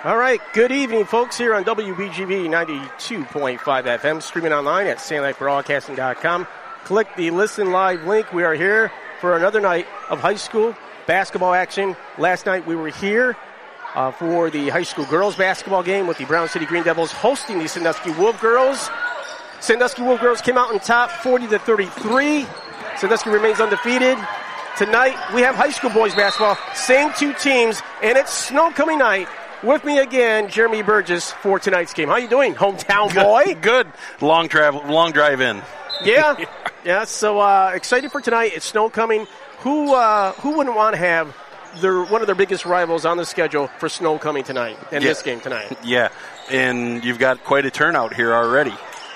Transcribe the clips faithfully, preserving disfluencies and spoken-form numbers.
All right, good evening, folks, here on W B G V ninety-two point five F M, streaming online at sandlight broadcasting dot com. Click the Listen Live link. We are here for another night of high school basketball action. Last night we were here uh, for the high school girls basketball game with the Brown City Green Devils hosting the Sandusky Wolf Girls. Sandusky Wolf Girls came out on top forty to thirty-three. Sandusky remains undefeated. Tonight we have high school boys basketball, same two teams, and it's snow coming night. With me again, Jeremy Burgess for tonight's game. How you doing, hometown boy? Good. Good. Long travel, long drive in. Yeah, yeah. So uh, excited for tonight. It's snow coming. Who uh, who wouldn't want to have their one of their biggest rivals on the schedule for snow coming tonight and yeah. this game tonight? Yeah, and you've got quite a turnout here already.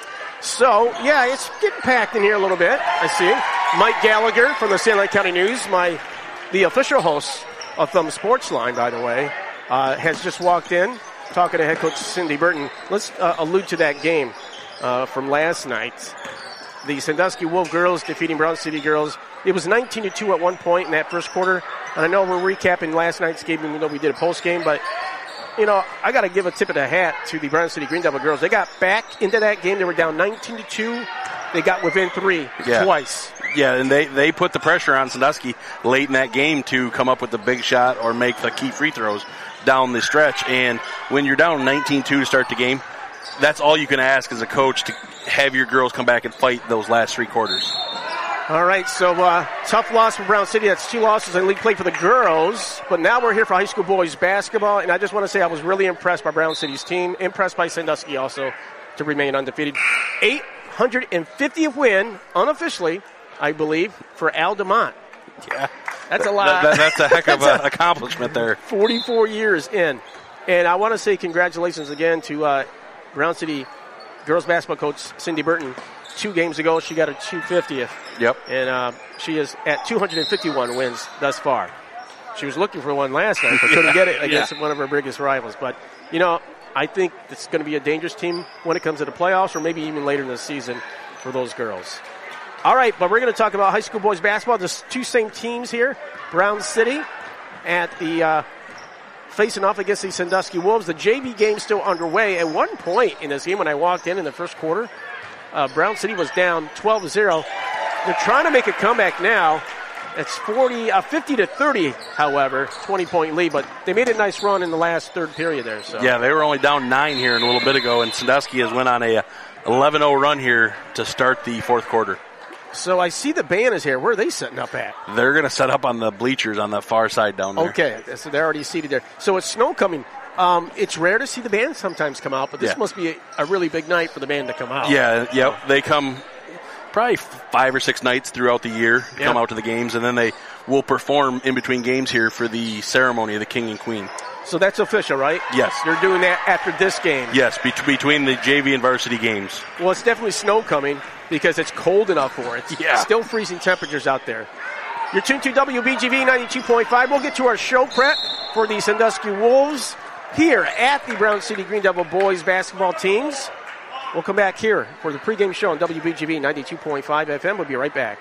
So yeah, it's getting packed in here a little bit. I see Mike Gallagher from the Sandlight County News, my the official host of Thumb Sports Line, by the way. Uh, has just walked in, talking to head coach Cindy Burton. Let's uh, allude to that game uh, from last night. The Sandusky Wolf girls defeating Brown City girls. It was nineteen to two at one point in that first quarter. And I know we're recapping last night's game, even though we did a post game. But, you know, I got to give a tip of the hat to the Brown City Green Devil girls. They got back into that game. They were down nineteen to two. They got within three yeah. twice. Yeah, and they, they put the pressure on Sandusky late in that game to come up with the big shot or make the key free throws down the stretch. And when you're down nineteen two to start the game, that's all you can ask as a coach, to have your girls come back and fight those last three quarters. All right, so uh, tough loss for Brown City. That's two losses in league play for the girls. But now we're here for high school boys basketball. And I just want to say I was really impressed by Brown City's team, impressed by Sandusky also to remain undefeated. eight hundred fiftieth win, unofficially, I believe, for Al DeMont. Yeah. That's a lot. That, that, that's a heck of an accomplishment there. forty-four years in. And I want to say congratulations again to uh, Brown City girls basketball coach Cindy Burton. Two games ago, she got her two hundred fiftieth. Yep. And uh, she is at two hundred fifty-one wins thus far. She was looking for one last night, but couldn't yeah. get it against yeah. one of her biggest rivals. But, you know, I think it's going to be a dangerous team when it comes to the playoffs, or maybe even later in the season for those girls. All right, but we're going to talk about high school boys basketball. There's two same teams here. Brown City at the uh, facing off against the Sandusky Wolves. The J V game still underway. At one point in this game, when I walked in in the first quarter, uh, Brown City was down twelve to zero. They're trying to make a comeback now. It's forty, uh, fifty to thirty, however, twenty-point lead. But they made a nice run in the last third period there. So yeah, they were only down nine here a little bit ago, and Sandusky has went on a eleven oh run here to start the fourth quarter. So I see the band is here. Where are they setting up at? They're going to set up on the bleachers on the far side down there. Okay, so they're already seated there. So it's snow coming. Um, it's rare to see the band sometimes come out, but this yeah. must be a, a really big night for the band to come out. Yeah, yeah. They come probably five or six nights throughout the year, yeah. come out to the games, and then they will perform in between games here for the ceremony of the King and Queen. So that's official, right? Yes. They're doing that after this game. Yes, be- between the J V and varsity games. Well, it's definitely snow coming because it's cold enough for it. Yeah. Still freezing temperatures out there. You're tuned to W B G V ninety-two point five. We'll get to our show prep for the Sandusky Wolves here at the Brown City Green Devil boys basketball teams. We'll come back here for the pregame show on W B G V ninety-two point five F M. We'll be right back.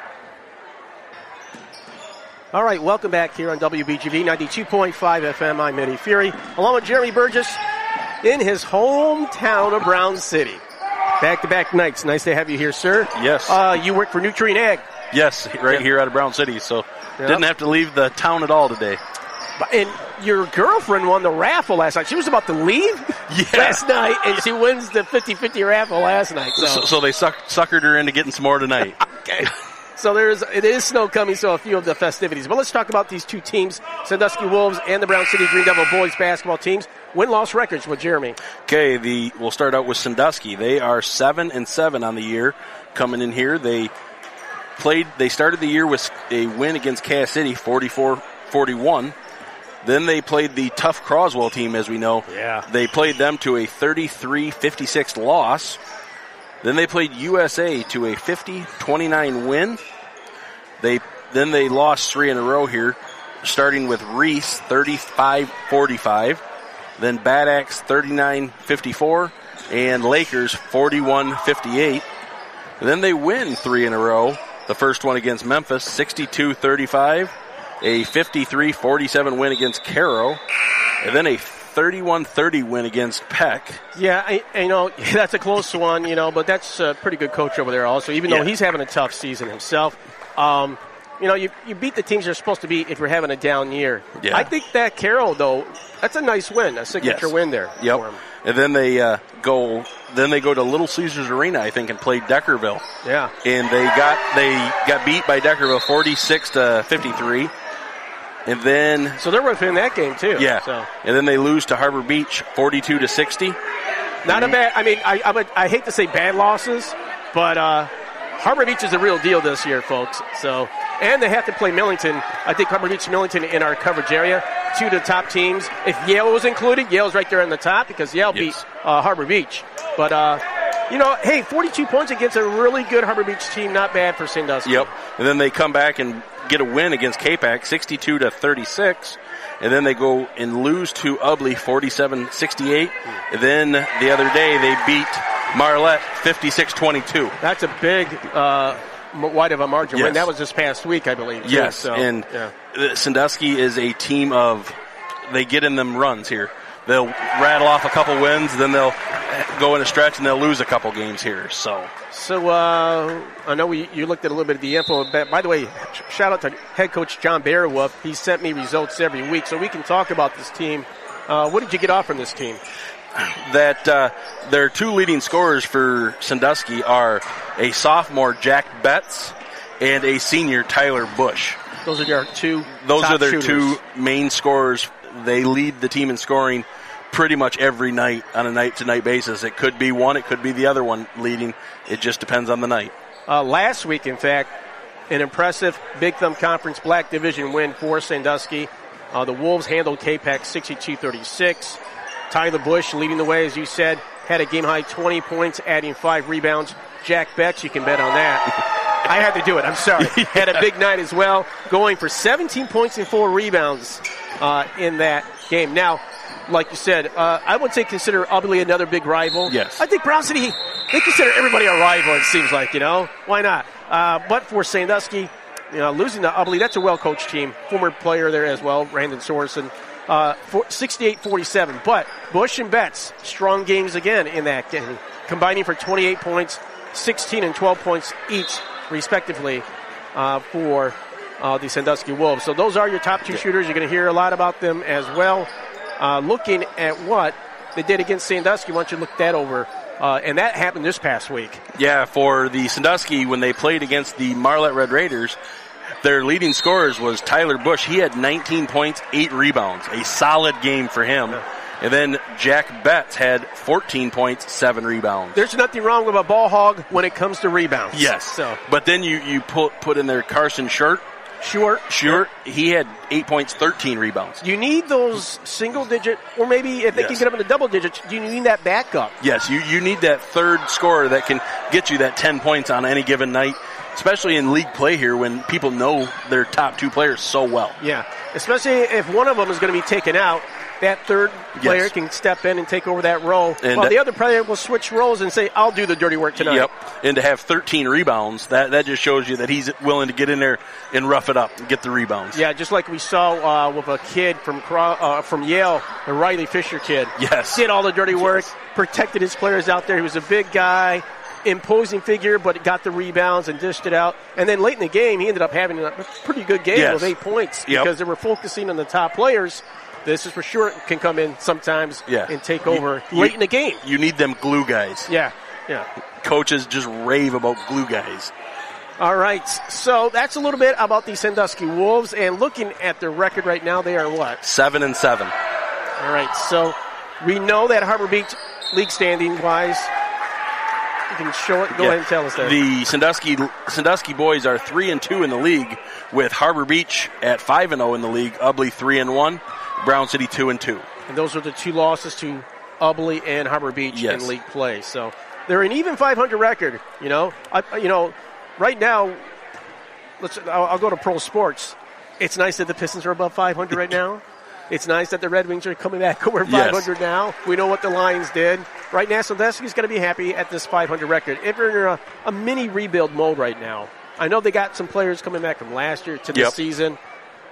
All right, welcome back here on W B G V ninety-two point five F M. I'm Eddie Fury, along with Jeremy Burgess in his hometown of Brown City. Back-to-back nights. Nice to have you here, sir. Yes. Uh, you work for Nutrient Ag. Yes, right here out of Brown City, so yep. didn't have to leave the town at all today. And your girlfriend won the raffle last night. She was about to leave yeah. last night, and she wins the fifty-fifty raffle last night. So, so, so they suck, suckered her into getting some more tonight. Okay. So there's it is snow coming, so a few of the festivities. But let's talk about these two teams, Sandusky Wolves and the Brown City Green Devil boys basketball teams. Win-loss records with Jeremy. Okay, the we'll start out with Sandusky. They are seven and seven on the year coming in here. They played. They started the year with a win against Cass City, forty-four forty-one. Then they played the tough Croswell team, as we know. Yeah. They played them to a thirty-three fifty-six loss. Then they played U S A to a fifty twenty-nine win. They then they lost three in a row here, starting with Reese thirty-five forty-five, then Bad Axe thirty-nine fifty-four, and Lakers forty-one fifty-eight. Then they win three in a row. The first one against Memphis, sixty-two thirty-five, a fifty-three forty-seven win against Caro, and then a thirty-one thirty win against Peck. Yeah, I, I know that's a close one, you know, but that's a pretty good coach over there also, even though Yeah. he's having a tough season himself. Um, you know, you, you beat the teams you're supposed to beat if you're having a down year. Yeah. I think that Carroll, though, that's a nice win, a signature Yes. win there. Yep. For him. And then they uh, go. Then they go to Little Caesars Arena, I think, and play Deckerville. Yeah. And they got they got beat by Deckerville forty-six to fifty-three. And then So they're within that game, too. yeah. So. And then they lose to Harbor Beach forty-two to sixty. Not a bad. I mean, I I, would, I hate to say bad losses, but uh, Harbor Beach is the real deal this year, folks. So, and they have to play Millington. I think Harbor Beach, Millington in our coverage area, two of the top teams. If Yale was included, Yale's right there in the top because Yale Yes. beat uh, Harbor Beach. But uh, you know, hey, forty-two points against a really good Harbor Beach team, not bad for Sandusky. Yep. And then they come back and get a win against K PAC, sixty-two to thirty-six. And then they go and lose to Ubley, forty-seven sixty-eight. And then the other day they beat Marlette, fifty-six twenty-two. That's a big, uh, m- wide of a margin Yes. win. That was this past week, I believe. too. Yes, So, and yeah. uh, Sandusky is a team of, they get in them runs here. They'll rattle off a couple wins, then they'll go in a stretch, and they'll lose a couple games here. So, So uh, I know we, you looked at a little bit of the info. But by the way, sh- shout out to head coach John Bearwolf. He sent me results every week, so we can talk about this team. Uh, what did you get off from this team? that uh, their two leading scorers for Sandusky are a sophomore, Jack Betts, and a senior, Tyler Bush. Those are their two Those top are their shooters. two main scorers. They lead the team in scoring pretty much every night on a night-to-night basis. It could be one, it could be the other one leading. It just depends on the night. Uh, last week, in fact, an impressive Big Thumb Conference Black Division win for Sandusky. Uh, the Wolves handled K PAC sixty-two thirty-six. Tyler Bush leading the way, as you said, had a game-high twenty points, adding five rebounds. Jack Betts, you can bet on that. I had to do it. I'm sorry. Had a big night as well, going for seventeen points and four rebounds uh, in that game. Now, like you said, uh, I would say consider Ubley another big rival. Yes. I think Brown City, they consider everybody a rival, it seems like, you know. Why not? Uh, but for Sandusky, you know, losing to Ubley, that's a well-coached team. Former player there as well, Brandon Sorensen. Uh, sixty-eight forty-seven. But Bush and Betts, strong games again in that game, combining for twenty-eight points, sixteen and twelve points each, respectively, uh, for uh, the Sandusky Wolves. So those are your top two shooters. You're going to hear a lot about them as well. Uh, looking at what they did against Sandusky, why don't you look that over? Uh, and that happened this past week. Yeah, for the Sandusky, when they played against the Marlette Red Raiders, their leading scorers was Tyler Bush. He had nineteen points, eight rebounds. A solid game for him. Yeah. And then Jack Betts had fourteen points, seven rebounds. There's nothing wrong with a ball hog when it comes to rebounds. Yes. So But then you, you put, put in there Carson Short. Short. Short, he had eight points, thirteen rebounds. You need those single digit, or maybe if they Yes. can get up into double digits, you need that backup. Yes, you, you need that third scorer that can get you that ten points on any given night, especially in league play here when people know their top two players so well. Yeah, especially if one of them is going to be taken out, that third player Yes. can step in and take over that role. And well, that- the other player will switch roles and say, I'll do the dirty work tonight. Yep. And to have thirteen rebounds, that, that just shows you that he's willing to get in there and rough it up and get the rebounds. Yeah, just like we saw uh, with a kid from Cro- uh, from Yale, the Riley Fisher kid. Yes. Did all the dirty work, Yes. protected his players out there. He was a big guy, imposing figure, but got the rebounds and dished it out. And then late in the game, he ended up having a pretty good game Yes. with eight points Yep. because they were focusing on the top players. This is for sure can come in sometimes Yeah. and take You- over you- late in the game. You need them glue guys. Yeah, yeah. Coaches just rave about glue guys. All right, so that's a little bit about the Sandusky Wolves. And looking at their record right now, they are what? Seven and seven. All right, so we know that Harbor Beach, league standing wise, you can show it. Go Yeah. ahead and tell us that. The Sandusky Sandusky boys are three and two in the league, with Harbor Beach at five and zero in the league, Ubley three and one, Brown City two and two. And those are the two losses to Ubley and Harbor Beach Yes. in league play. So they're an even five hundred record. You know, I, you know, right now. Let's. I'll, I'll go to pro sports. It's nice that the Pistons are above five hundred right now. It's nice that the Red Wings are coming back over five hundred Yes. now. We know what the Lions did. Right now, Sandusky's going to be happy at this five hundred record. If you're in a, a mini rebuild mode right now, I know they got some players coming back from last year to this Yep. season.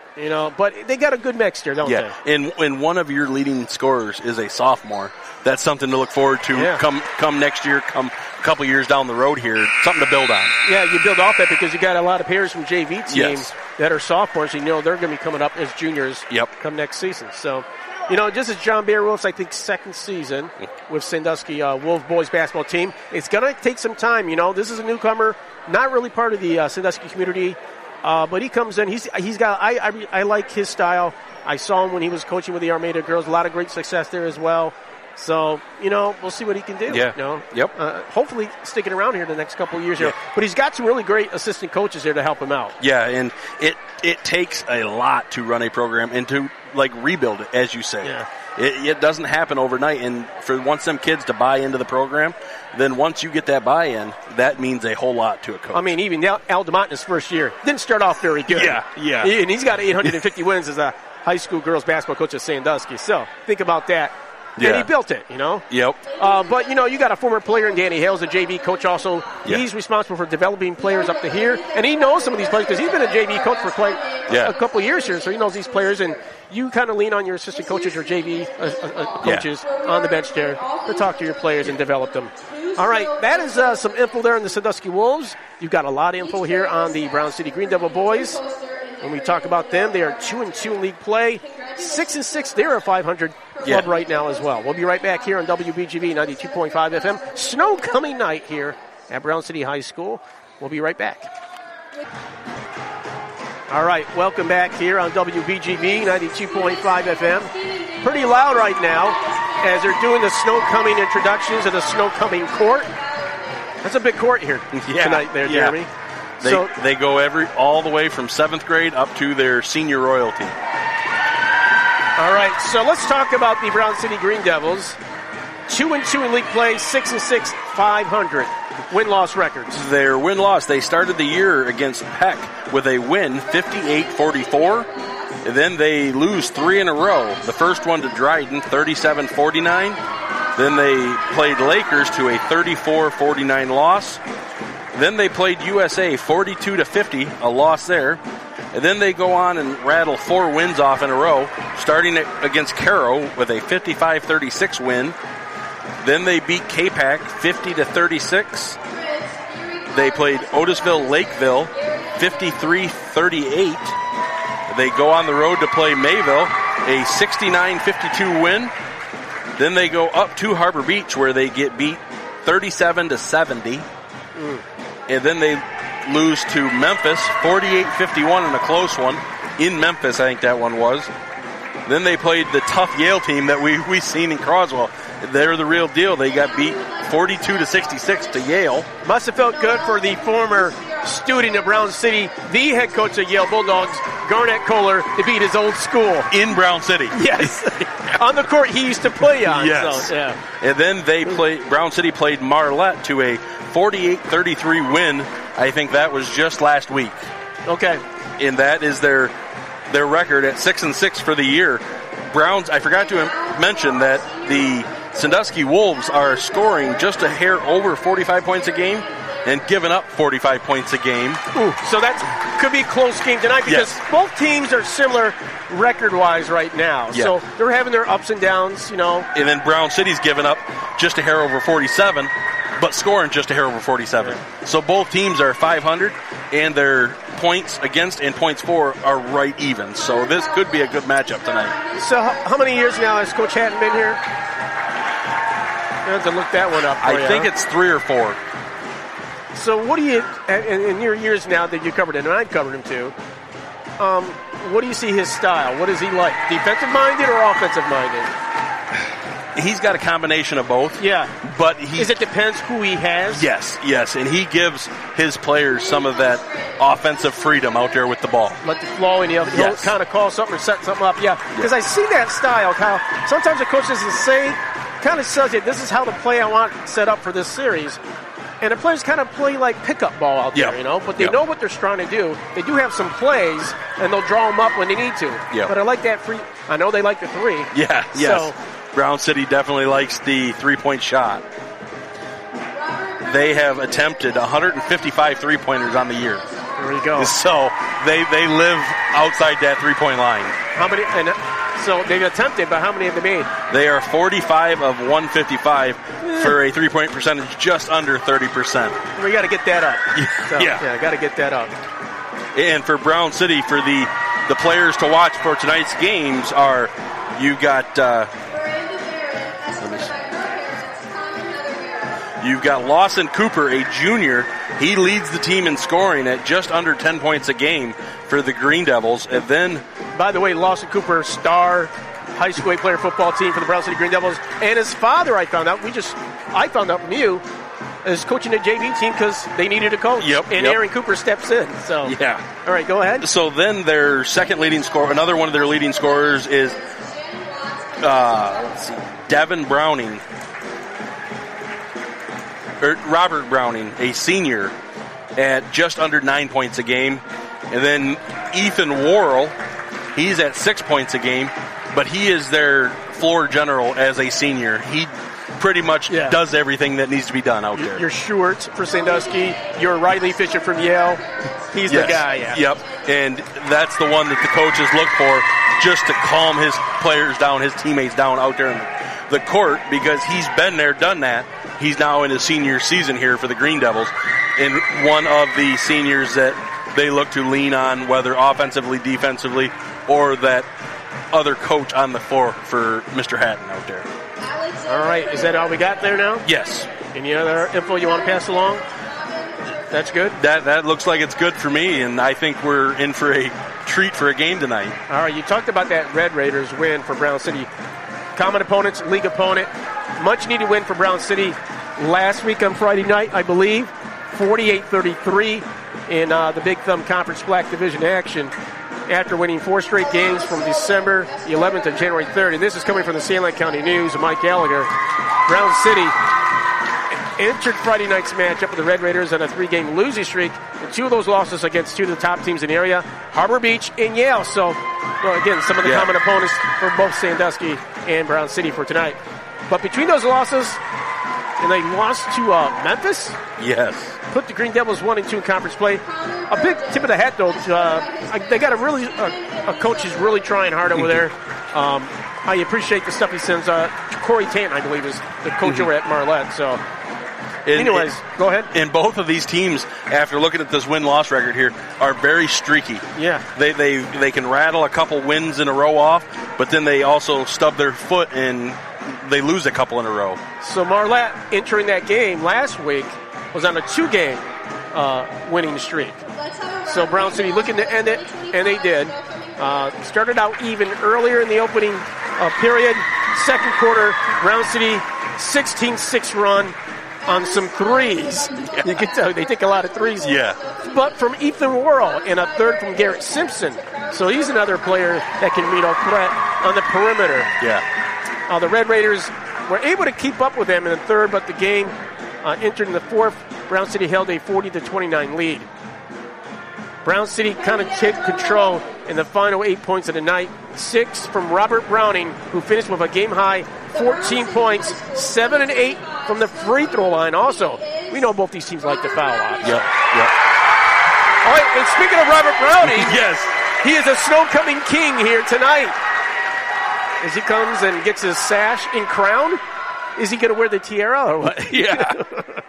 You know, but they got a good mixture, don't yeah. they? And and one of your leading scorers is a sophomore. That's something to look forward to yeah. come come next year, come a couple years down the road here. Something to build on. Yeah, you build off that because you got a lot of players from J V teams yes. that are sophomores. You know they're going to be coming up as juniors yep. come next season. So, you know, this is John Bearwolf's, I think, second season with Sandusky uh, Wolf boys basketball team. It's going to take some time. You know, this is a newcomer, not really part of the uh, Sandusky community. Uh, but he comes in. He's he's got. I, I I like his style. I saw him when he was coaching with the Armada girls. A lot of great success there as well. So you know, we'll see what he can do. Yeah. You know? Yep. Uh, hopefully, sticking around here the next couple of years yeah. here. But he's got some really great assistant coaches there to help him out. Yeah, and it it takes a lot to run a program and to like rebuild it, as you say. Yeah. It, it doesn't happen overnight, and for once them kids to buy into the program, then once you get that buy-in, that means a whole lot to a coach. I mean, even Al, Al DeMont in his first year didn't start off very good. Yeah, yeah. And he's got eight hundred fifty wins as a high school girls basketball coach at Sandusky. So think about that. Yeah. And he built it, you know? Yep. Uh, but, you know, you got a former player in Danny Hales, a J V coach also. Yeah. He's responsible for developing players up to here. And he knows some of these players because he's been a J V coach for quite yeah. a couple of years here. So he knows these players. And you kind of lean on your assistant coaches or J V uh, uh, coaches yeah. on the bench there to talk to your players and develop them. All right, that is uh, some info there on the Sandusky Wolves. You've got a lot of info here on the Brown City Green Devil boys. When we talk about them, they are two and two in league play, six and six. They're a five hundred club yeah. right now as well. We'll be right back here on W B G V ninety-two point five F M. Snow coming night here at Brown City High School. We'll be right back. All right, welcome back here on W B G V ninety-two point five F M. Pretty loud right now as they're doing the snow coming introductions of the snow coming court. That's a big court here yeah. tonight there, yeah. Jeremy. They, so, they go every all the way from seventh grade up to their senior royalty. All right, so let's talk about the Brown City Green Devils. Two and two in league play, six and six, five hundred win-loss records. Their win-loss, they started the year against Peck with a win, fifty-eight forty-four. And then they lose three in a row. The first one to Dryden, thirty-seven forty-nine. Then they played Lakers to a thirty-four forty-nine loss. Then they played U S A forty-two to fifty, a loss there. And then they go on and rattle four wins off in a row, starting against Caro with a fifty-five thirty-six win. Then they beat K-Pac fifty to thirty-six. They played Otisville Lakeville fifty-three thirty-eight. They go on the road to play Mayville, a sixty-nine fifty-two win. Then they go up to Harbor Beach where they get beat thirty-seven to seventy. Mm. And then they lose to Memphis, forty-eight fifty-one in a close one. In Memphis, I think that one was. Then they played the tough Yale team that we we seen in Croswell. They're the real deal. They got beat forty-two to sixty-six to Yale. Must have felt good for the former student of Brown City, the head coach of Yale Bulldogs, Garnett Kohler, to beat his old school. In Brown City. Yes. On the court he used to play on. Yes. So, yeah. And then they play. Brown City played Marlette to a forty-eight thirty-three win. I think that was just last week. Okay. And that is their their record at six and six for the year. Browns, I forgot to mention that the Sandusky Wolves are scoring just a hair over forty-five points a game and giving up forty-five points a game. Ooh, so that could be a close game tonight because yes. both teams are similar record-wise right now. Yeah. So they're having their ups and downs, you know. And then Brown City's giving up just a hair over forty-seven, but scoring just a hair over forty-seven. Yeah. So both teams are five hundred, and their points against and points for are right even. So this could be a good matchup tonight. So how many years now has Coach Hatton been here? I have to look that one up for I you, think huh? it's three or four. So what do you, in, in your years now that you covered him, and I've covered him too, um, what do you see his style? What is he like? Defensive-minded or offensive-minded? He's got a combination of both. Yeah. But he... Is it depends who he has? Yes, yes. And he gives his players some of that offensive freedom out there with the ball. Let the flow, and he'll, he'll yes. kind of call something or set something up. Yeah. Because I see that style, Kyle. Sometimes the coach doesn't say, kind of says it, this is how the play I want set up for this series. And the players kind of play like pickup ball out there, yep. you know, but they yep. know what they're trying to do. They do have some plays, and they'll draw them up when they need to. Yep. But I like that free. I know they like the three. Yeah, yes. So, Brown City definitely likes the three-point shot. They have attempted one hundred fifty-five three-pointers on the year. There you go. So they they live outside that three-point line. How many? And so they've attempted, but how many have they made? They are forty-five of one fifty-five yeah. for a three-point percentage just under thirty percent. We got to get that up. So, yeah, yeah, got to get that up. And for Brown City, for the the players to watch for tonight's games are you got. Uh, You've got Lawson Cooper, a junior. He leads the team in scoring at just under ten points a game for the Green Devils. And then, by the way, Lawson Cooper, star high school player football team for the Brown City Green Devils. And his father, I found out, we just, I found out from you, is coaching the J V team because they needed a coach. Yep. And yep. Aaron Cooper steps in. So yeah. All right, go ahead. So then their second leading scorer, another one of their leading scorers is, uh, let's see, Devin Browning. Or Robert Browning, a senior, at just under nine points a game. And then Ethan Worrell, he's at six points a game, but he is their floor general as a senior. He pretty much yeah. does everything that needs to be done out there. You're Schwartz for Sandusky. You're Riley Fisher from Yale. He's yes. the guy, yeah. Yep, and that's the one that the coaches look for just to calm his players down, his teammates down out there in the court, because he's been there, done that. He's now in his senior season here for the Green Devils, and one of the seniors that they look to lean on, whether offensively, defensively, or that other coach on the floor for Mister Hatton out there. All right, is that all we got there now? Yes. Any other info you want to pass along? That's good? That that looks like it's good for me, and I think we're in for a treat for a game tonight. All right, you talked about that Red Raiders win for Brown City. Common opponents, league opponent. Much needed win for Brown City last week on Friday night, I believe. forty-eight thirty-three in uh, the Big Thumb Conference Black Division action after winning four straight games from December the eleventh to January third. And this is coming from the San Lake County News of Mike Gallagher. Brown City entered Friday night's matchup with the Red Raiders on a three-game losing streak. And two of those losses against two of the top teams in the area, Harbor Beach and Yale. So, well, again, some of the yeah. common opponents for both Sandusky and Brown City for tonight. But between those losses, and they lost to uh, Memphis. Yes. Put the Green Devils one and two in conference play. A big tip of the hat, though. Uh, they got a really uh, a coach who's really trying hard over there. Um, I appreciate the stuff he sends. Uh, Corey Tant, I believe, is the coach mm-hmm. over at Marlette. So, and, anyways, and, go ahead. And both of these teams, after looking at this win-loss record here, are very streaky. Yeah. They they they can rattle a couple wins in a row off, but then they also stub their foot and they lose a couple in a row. So Marlette, entering that game last week, was on a two-game uh, winning streak. So Brown City looking to end it, and they did. Uh, started out even earlier in the opening uh, period. Second quarter, Brown City sixteen six run on some threes. Yeah. You can tell they take a lot of threes. Yeah. But from Ethan Worrell and a third from Garrett Simpson. So he's another player that can meet a threat on the perimeter. Yeah. Uh, the Red Raiders were able to keep up with them in the third, but the game uh, entered in the fourth. Brown City held a forty to twenty-nine lead. Brown City kind of took control in the final eight points of the night. Six from Robert Browning, who finished with a game-high fourteen points, seven and eight from the free throw line. Also, we know both these teams like to foul out. Yep, yep. All right, and speaking of Robert Browning, yes, he is a snow-coming king here tonight. As he comes and gets his sash and crown, is he going to wear the tiara or what? Yeah.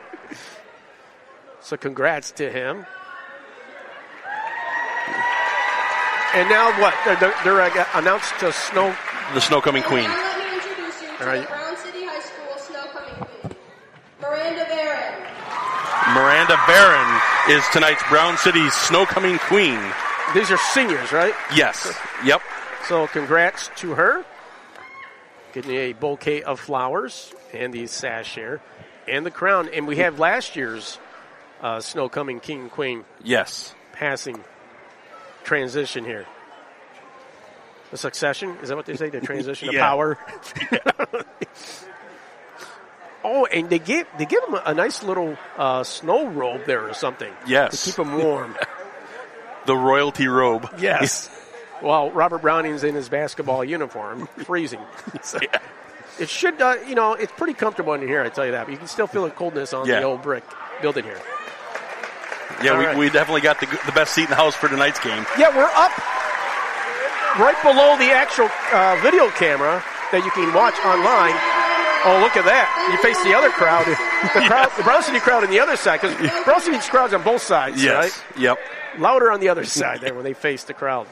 So congrats to him. And now what? They're, they're uh, announced to snow. The Snow-Coming Queen. And now let me introduce you to right. the Brown City High School Snow-Coming Queen, Miranda Barron. Miranda Barron is tonight's Brown City Snow-Coming Queen. These are seniors, right? Yes. Yep. So congrats to her. Getting a bouquet of flowers and the sash here and the crown. And we have last year's uh, Snow-Coming King and Queen. Yes. Passing transition here. The succession? Is that what they say? The transition of power? Oh, and they give they give him a, a nice little uh, snow robe there or something. Yes. To keep him warm. The royalty robe. Yes. While Robert Browning's in his basketball uniform, freezing. So yeah. It should, uh, you know, it's pretty comfortable in here, I tell you that. But you can still feel the coldness on yeah. the old brick building here. Yeah, we, right. we definitely got the, the best seat in the house for tonight's game. Yeah, we're up right below the actual uh, video camera that you can watch online. Oh, look at that. You face the other crowd. The crowd, Yeah. the Brown City crowd on the other side, because Brown City's crowd's on both sides, Yes. right? Yep. Louder on the other side there when they face the crowd.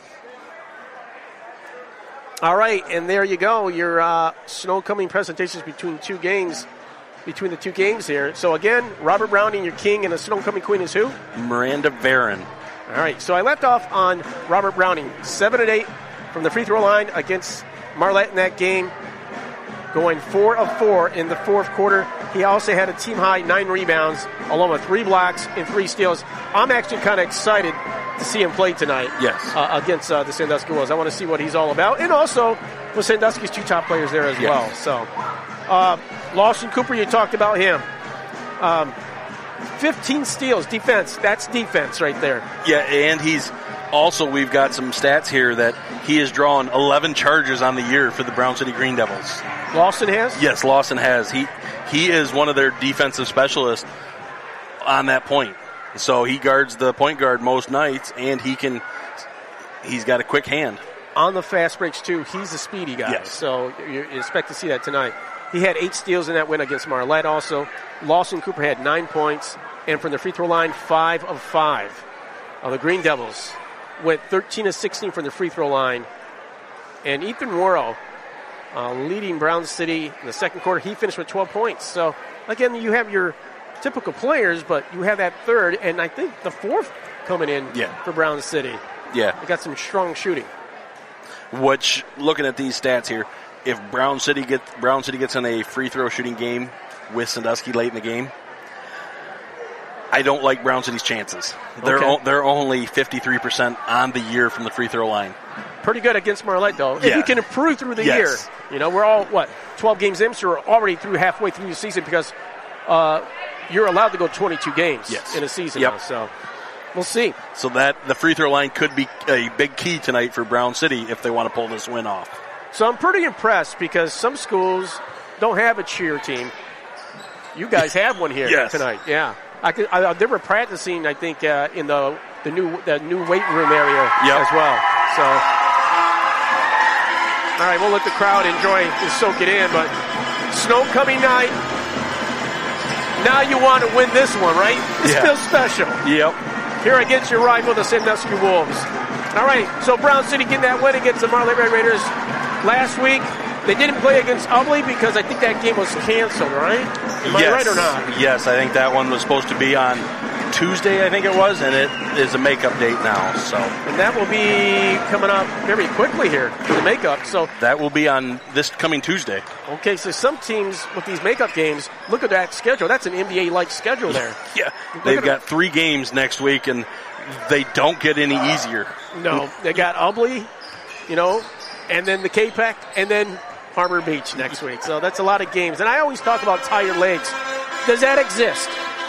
All right, and there you go. Your uh, snow coming presentations between two games, between the two games here. So again, Robert Browning, your king, and the snow coming queen is who? Miranda Varon. All right, so I left off on Robert Browning, seven and eight from the free throw line against Marlette in that game, going four of four in the fourth quarter. He also had a team high nine rebounds, along with three blocks and three steals. I'm actually kind of excited to see him play tonight. Yes. uh, against uh, the Sandusky Wolves. I want to see what he's all about, and also with Sandusky's two top players there as Yes. well. So, uh, Lawson Cooper, you talked about him. Um, fifteen steals, defense. That's defense right there. Yeah, and he's also, we've got some stats here that he has drawn eleven charges on the year for the Brown City Green Devils. Lawson has? Yes, Lawson has. He he is one of their defensive specialists on that point. So he guards the point guard most nights, and he can. He's got a quick hand. On the fast breaks, too, he's a speedy guy. Yes. So you you expect to see that tonight. He had eight steals in that win against Marlette also. Lawson Cooper had nine points. And from the free throw line, five of five. Uh, the Green Devils went thirteen of sixteen from the free throw line. And Ethan Worrell, uh, leading Brown City in the second quarter, he finished with twelve points. So, again, you have your typical players, but you have that third, and I think the fourth coming in Yeah. for Brown City. Yeah. They got some strong shooting. Which, looking at these stats here, if Brown City get Brown City gets in a free throw shooting game with Sandusky late in the game, I don't like Brown City's chances. They're Okay. o- they're only fifty-three percent on the year from the free throw line. Pretty good against Marlette, though. If Yeah. you can improve through the Yes. year. You know, we're all, what, twelve games in, so we're already through halfway through the season because uh, you're allowed to go twenty-two games Yes. in a season Yep. now. So we'll see. So that the free throw line could be a big key tonight for Brown City if they want to pull this win off. So I'm pretty impressed because some schools don't have a cheer team. You guys have one here Yes. tonight. Yeah. I could, I, they were practicing, I think, uh, in the the new the new weight room area Yep. as well. So, all right, we'll let the crowd enjoy and soak it in. But snow coming night. Now you want to win this one, right? This Yeah. feels special. Yep. Here against your rival, the Sandusky Wolves. All right, so Brown City getting that win against the Marlette Red Raiders last week. They didn't play against Ubley because I think that game was canceled, right? Am I yes. right or not? Yes, I think that one was supposed to be on Tuesday, I think it was, and it is a makeup date now. So And that will be coming up very quickly here for the makeup. So, that will be on this coming Tuesday. okay, so some teams with these makeup games, look at that schedule. That's an N B A-like schedule there. Yeah, Look they've at got three games next week, and they don't get any easier. No, they got Ubley, you know, and then the K PAC, and then Harbor Beach next week. So that's a lot of games. And I always talk about tired legs. Does that exist?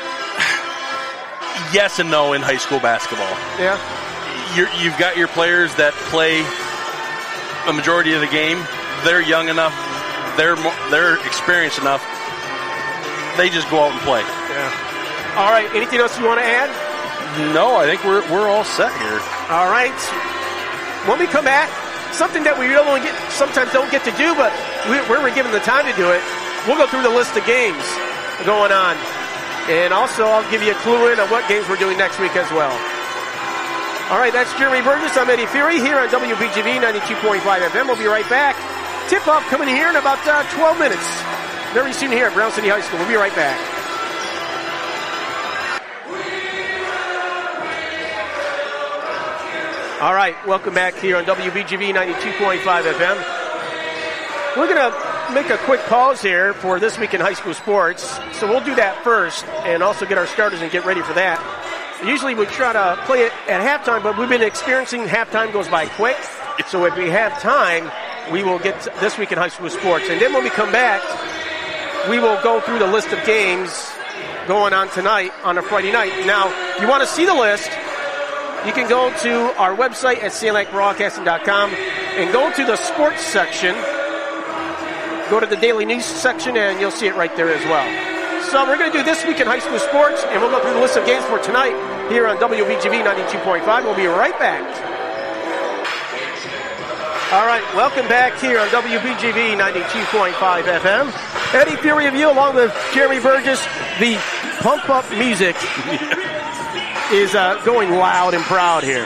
Yes and no in high school basketball. Yeah. You're, you've got your players that play a majority of the game. They're young enough. They're mo- they're experienced enough. They just go out and play. Yeah. All right. Anything else you want to add? No, I think we're we're all set here. All right. When we come back, something that we don't get, sometimes don't get to do, but we, we're given the time to do it. We'll go through the list of games going on. And also, I'll give you a clue in on what games we're doing next week as well. All right, that's Jeremy Burgess. I'm Eddie Fury here on W B G V ninety-two point five F M. We'll be right back. Tip-off coming here in about uh, twelve minutes. Very soon here at Brown City High School. We'll be right back. All right, welcome back here on W B G V ninety-two point five F M. We're going to make a quick pause here for This Week in High School Sports. So we'll do that first and also get our starters and get ready for that. Usually we try to play it at halftime, but we've been experiencing halftime goes by quick. So if we have time, we will get to This Week in High School Sports. And then when we come back, we will go through the list of games going on tonight on a Friday night. Now, if you want to see the list, you can go to our website at sand lake broadcasting dot com and go to the sports section. Go to the daily news section, and you'll see it right there as well. So we're going to do This Week in High School Sports, and we'll go through the list of games for tonight here on W B G V ninety-two point five. We'll be right back. All right, welcome back here on W B G V ninety-two point five F M. Eddie Fury of you along with Jeremy Burgess. The pump-up music is uh, going loud and proud here.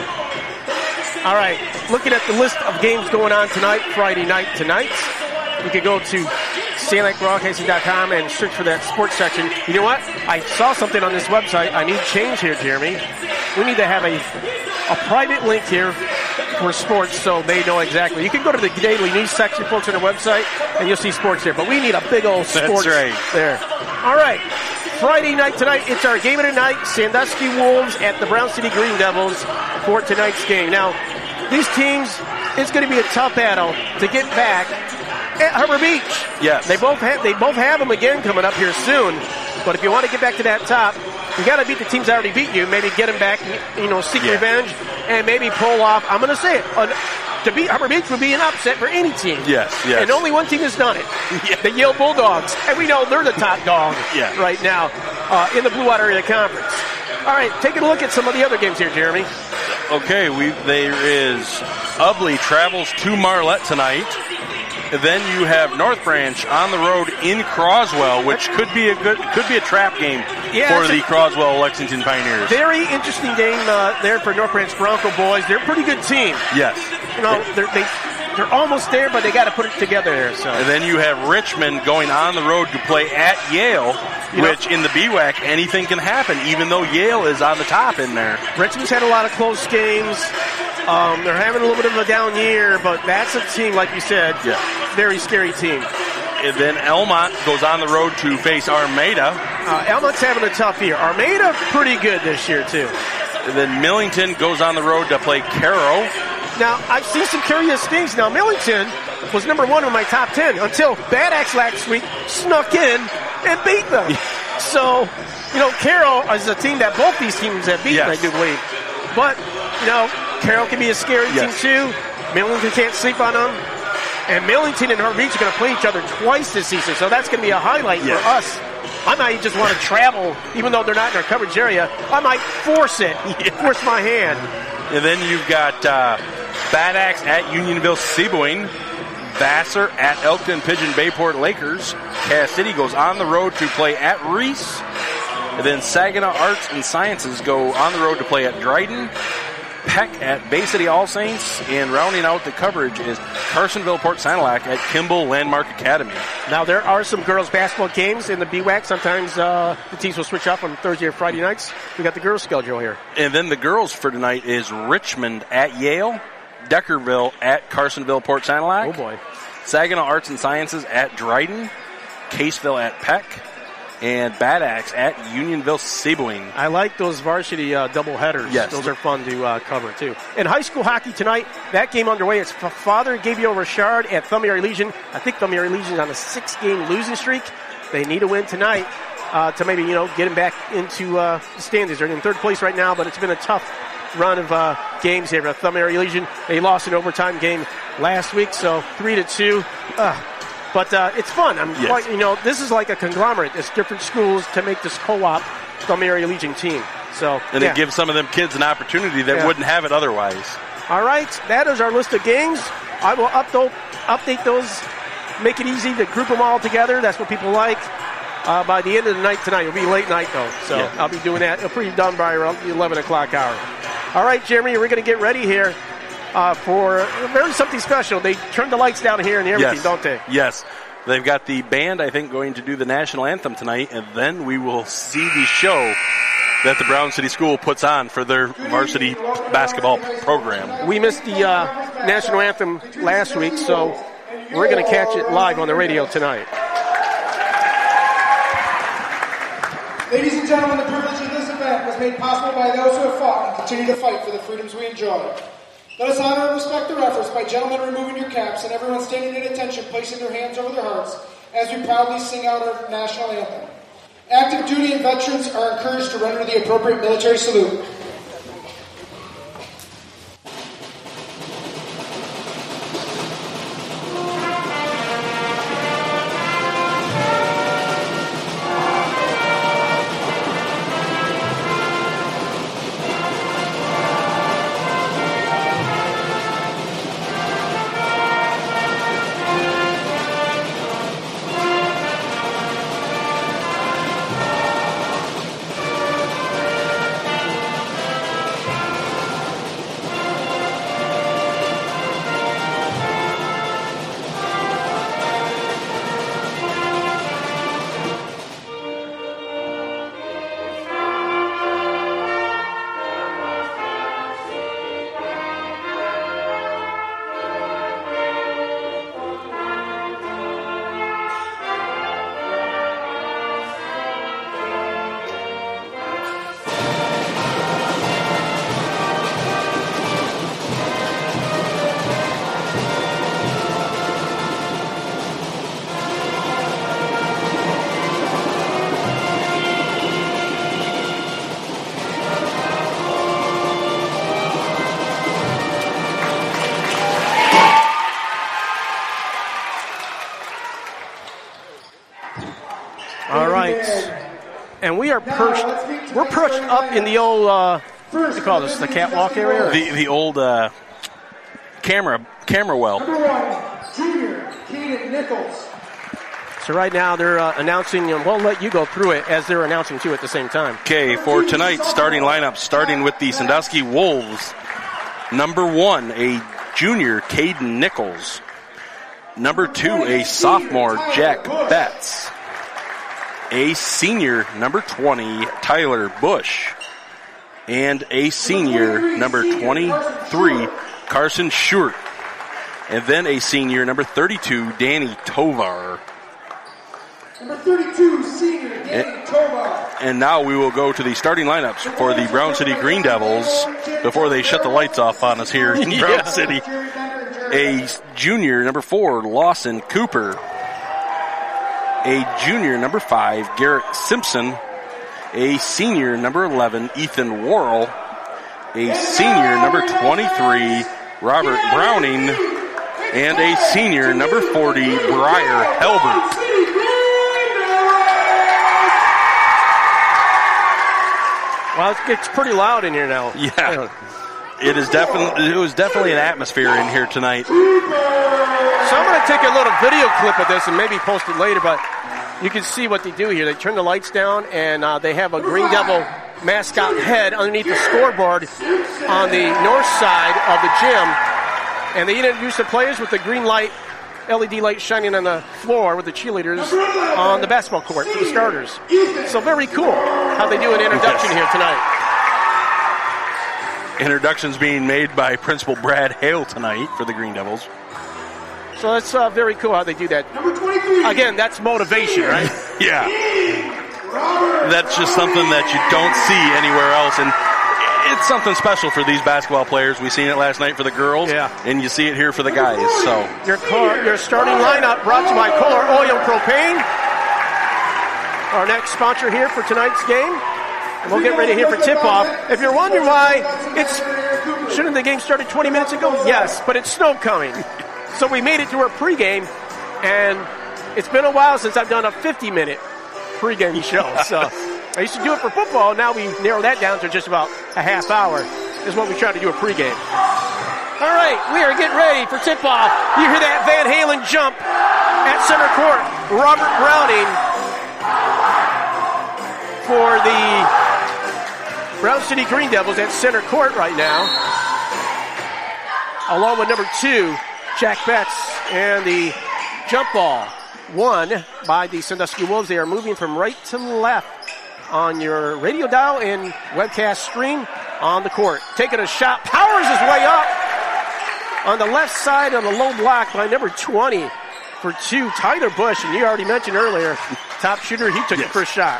All right, looking at the list of games going on tonight, Friday night tonight. You can go to Sand Lake Broadcasting dot com and search for that sports section. You know what? I saw something on this website. I need change here, Jeremy. We need to have a, a private link here for sports so they know exactly. You can go to the daily news section, folks, on the website, and you'll see sports there. But we need a big old sports That's right. there. All right. Friday night tonight, it's our game of the night. Sandusky Wolves at the Brown City Green Devils for tonight's game. Now, these teams, it's going to be a tough battle to get back at Harbor Beach. Yes. They both have, they both have them again coming up here soon. But if you want to get back to that top, you got to beat the teams that already beat you. Maybe get them back, you know, seek yeah. revenge, and maybe pull off. I'm going to say it. An, to beat Harbor Beach would be an upset for any team. Yes, yes. And only one team has done it. Yeah. The Yale Bulldogs. And we know they're the top dog yeah. right now uh, in the Blue Water Area Conference. All right, taking a look at some of the other games here, Jeremy. Okay, we there is Ubley travels to Marlette tonight. Then you have North Branch on the road in Croswell, which could be a good, could be a trap game yeah, for the Croswell Lexington Pioneers. Very interesting game uh, there for North Branch Bronco boys. They're a pretty good team. Yes, you know they're they, they're almost there, but they got to put it together there. So, and then you have Richmond going on the road to play at Yale, you which know, in the B W A C anything can happen, even though Yale is on the top in there. Richmond's had a lot of close games. Um, they're having a little bit of a down year, but that's a team, like you said, yeah. very scary team. And then Elmont goes on the road to face Armada. Uh, Elmont's having a tough year. Armada pretty good this year, too. And then Millington goes on the road to play Caro. Now, I've seen some curious things. Now, Millington was number one in my top ten until Bad Axe last week snuck in and beat them. So, you know, Caro is a team that both these teams have beaten, yes. I do believe. But, you know, Carroll can be a scary yes. team, too. Millington can't sleep on them. And Millington and Harbor Beach are going to play each other twice this season, so that's going to be a highlight yes. for us. I might just want to travel, even though they're not in our coverage area. I might force it, yeah. force my hand. And then you've got uh, Bad Axe at Unionville Seaboing, Vassar at Elkton Pigeon Bayport Lakers. Cass City goes on the road to play at Reese. And then Saginaw Arts and Sciences go on the road to play at Dryden. Peck at Bay City All Saints, and rounding out the coverage is Carsonville Port Sanilac at Kimball Landmark Academy. Now, there are some girls' basketball games in the B W A C. Sometimes uh, the teams will switch up on Thursday or Friday nights. We got the girls' schedule here. And then the girls for tonight is Richmond at Yale, Deckerville at Carsonville Port Sanilac. Oh, boy. Saginaw Arts and Sciences at Dryden, Caseville at Peck, and Bad Axe at Unionville Seaboing. I like those varsity uh, double headers. Yes. Those are fun to uh, cover, too. In high school hockey tonight, that game underway. It's Father Gabriel Richard at Thumb-Mary Legion. I think Thumb-Mary Legion is on a six-game losing streak. They need a win tonight uh, to maybe, you know, get them back into uh, the standings. They're in third place right now, but it's been a tough run of uh, games here for Thumb-Mary Legion. They lost an overtime game last week, so three to two. Uh, But uh, it's fun. I'm yes. quite, you know, this is like a conglomerate. It's different schools to make this co-op Thumb-Mary Legion team. So, and yeah. it gives some of them kids an opportunity that yeah. wouldn't have it otherwise. All right, that is our list of games. I will update, update those, make it easy to group them all together. That's what people like. Uh, by the end of the night tonight, it'll be late night, though. So yeah. I'll be doing that. It'll be done by around the eleven o'clock hour. All right, Jeremy, we're going to get ready here. Uh, for very something special. They turn the lights down here and everything, yes. don't they? Yes. They've got the band, I think, going to do the national anthem tonight, and then we will see the show that the Brown City School puts on for their varsity basketball program. We missed the uh, national anthem last week, so we're going to catch it live on the radio tonight. Ladies and gentlemen, the privilege of this event was made possible by those who have fought and continue to fight for the freedoms we enjoy. Let us honor and respect their efforts by gentlemen removing your caps and everyone standing at attention placing their hands over their hearts as we proudly sing out our national anthem. Active duty and veterans are encouraged to render the appropriate military salute. And we are perched, we're perched up in the old, uh, what do you call this, the catwalk area? The the old uh, camera camera well. Number one, junior, Keenan Nichols. So right now they're uh, announcing, and we'll let you go through it as they're announcing too at the same time. Okay, for tonight's starting lineup, starting with the Sandusky Wolves. Number one, a junior, Caden Nichols. Number two, a sophomore, Jack Betts. A senior, number twenty, Tyler Bush. And a senior, number twenty-three, Carson Short. And then a senior, number thirty-two, Danny Tovar. Number thirty-two, senior, Danny Tovar. And now we will go to the starting lineups for the Brown City Green Devils before they shut the lights off on us here in Brown Yeah. City. A junior, number four, Lawson Cooper. A junior, number five, Garrett Simpson. A senior, number eleven, Ethan Worrell. A senior, number twenty-three, Robert Browning. And a senior, number forty, Briar Helbert. Well, it gets pretty loud in here now. Yeah. It is definitely it was definitely an atmosphere in here tonight. So I'm going to take a little video clip of this and maybe post it later, but you can see what they do here. They turn the lights down, and uh, they have a Green Devil mascot head underneath the scoreboard on the north side of the gym, and they introduce the players with the green light, L E D light shining on the floor with the cheerleaders on the basketball court for the starters. So very cool how they do an introduction Yes. here tonight. Introductions being made by Principal Brad Hale tonight for the Green Devils. So that's uh, very cool how they do that. Number twenty-three. Again, that's motivation, right? Yeah. That's just something that you don't see anywhere else, and it's something special for these basketball players. We seen it last night for the girls, Yeah. and you see it here for the guys. So Your car, your starting lineup brought to you by Kohler Oil and Propane, our next sponsor here for tonight's game. And we'll get ready here for tip-off. If you're wondering why it's shouldn't the game started twenty minutes ago? Yes, but it's snow coming. So we made it to our pregame, and it's been a while since I've done a fifty-minute pregame show. So I used to do it for football. Now we narrow that down to just about a half hour is what we try to do a pregame. All right, we are getting ready for tip-off. You hear that Van Halen jump at center court. Robert Browning for the Brown City Green Devils at center court right now, along with number two, Jack Betts, and the jump ball won by the Sandusky Wolves. They are moving from right to left on your radio dial and webcast stream on the court. Taking a shot, powers his way up on the left side on the low block by number twenty for two, Tyler Bush. And you already mentioned earlier, top shooter, he took Yes. the first shot.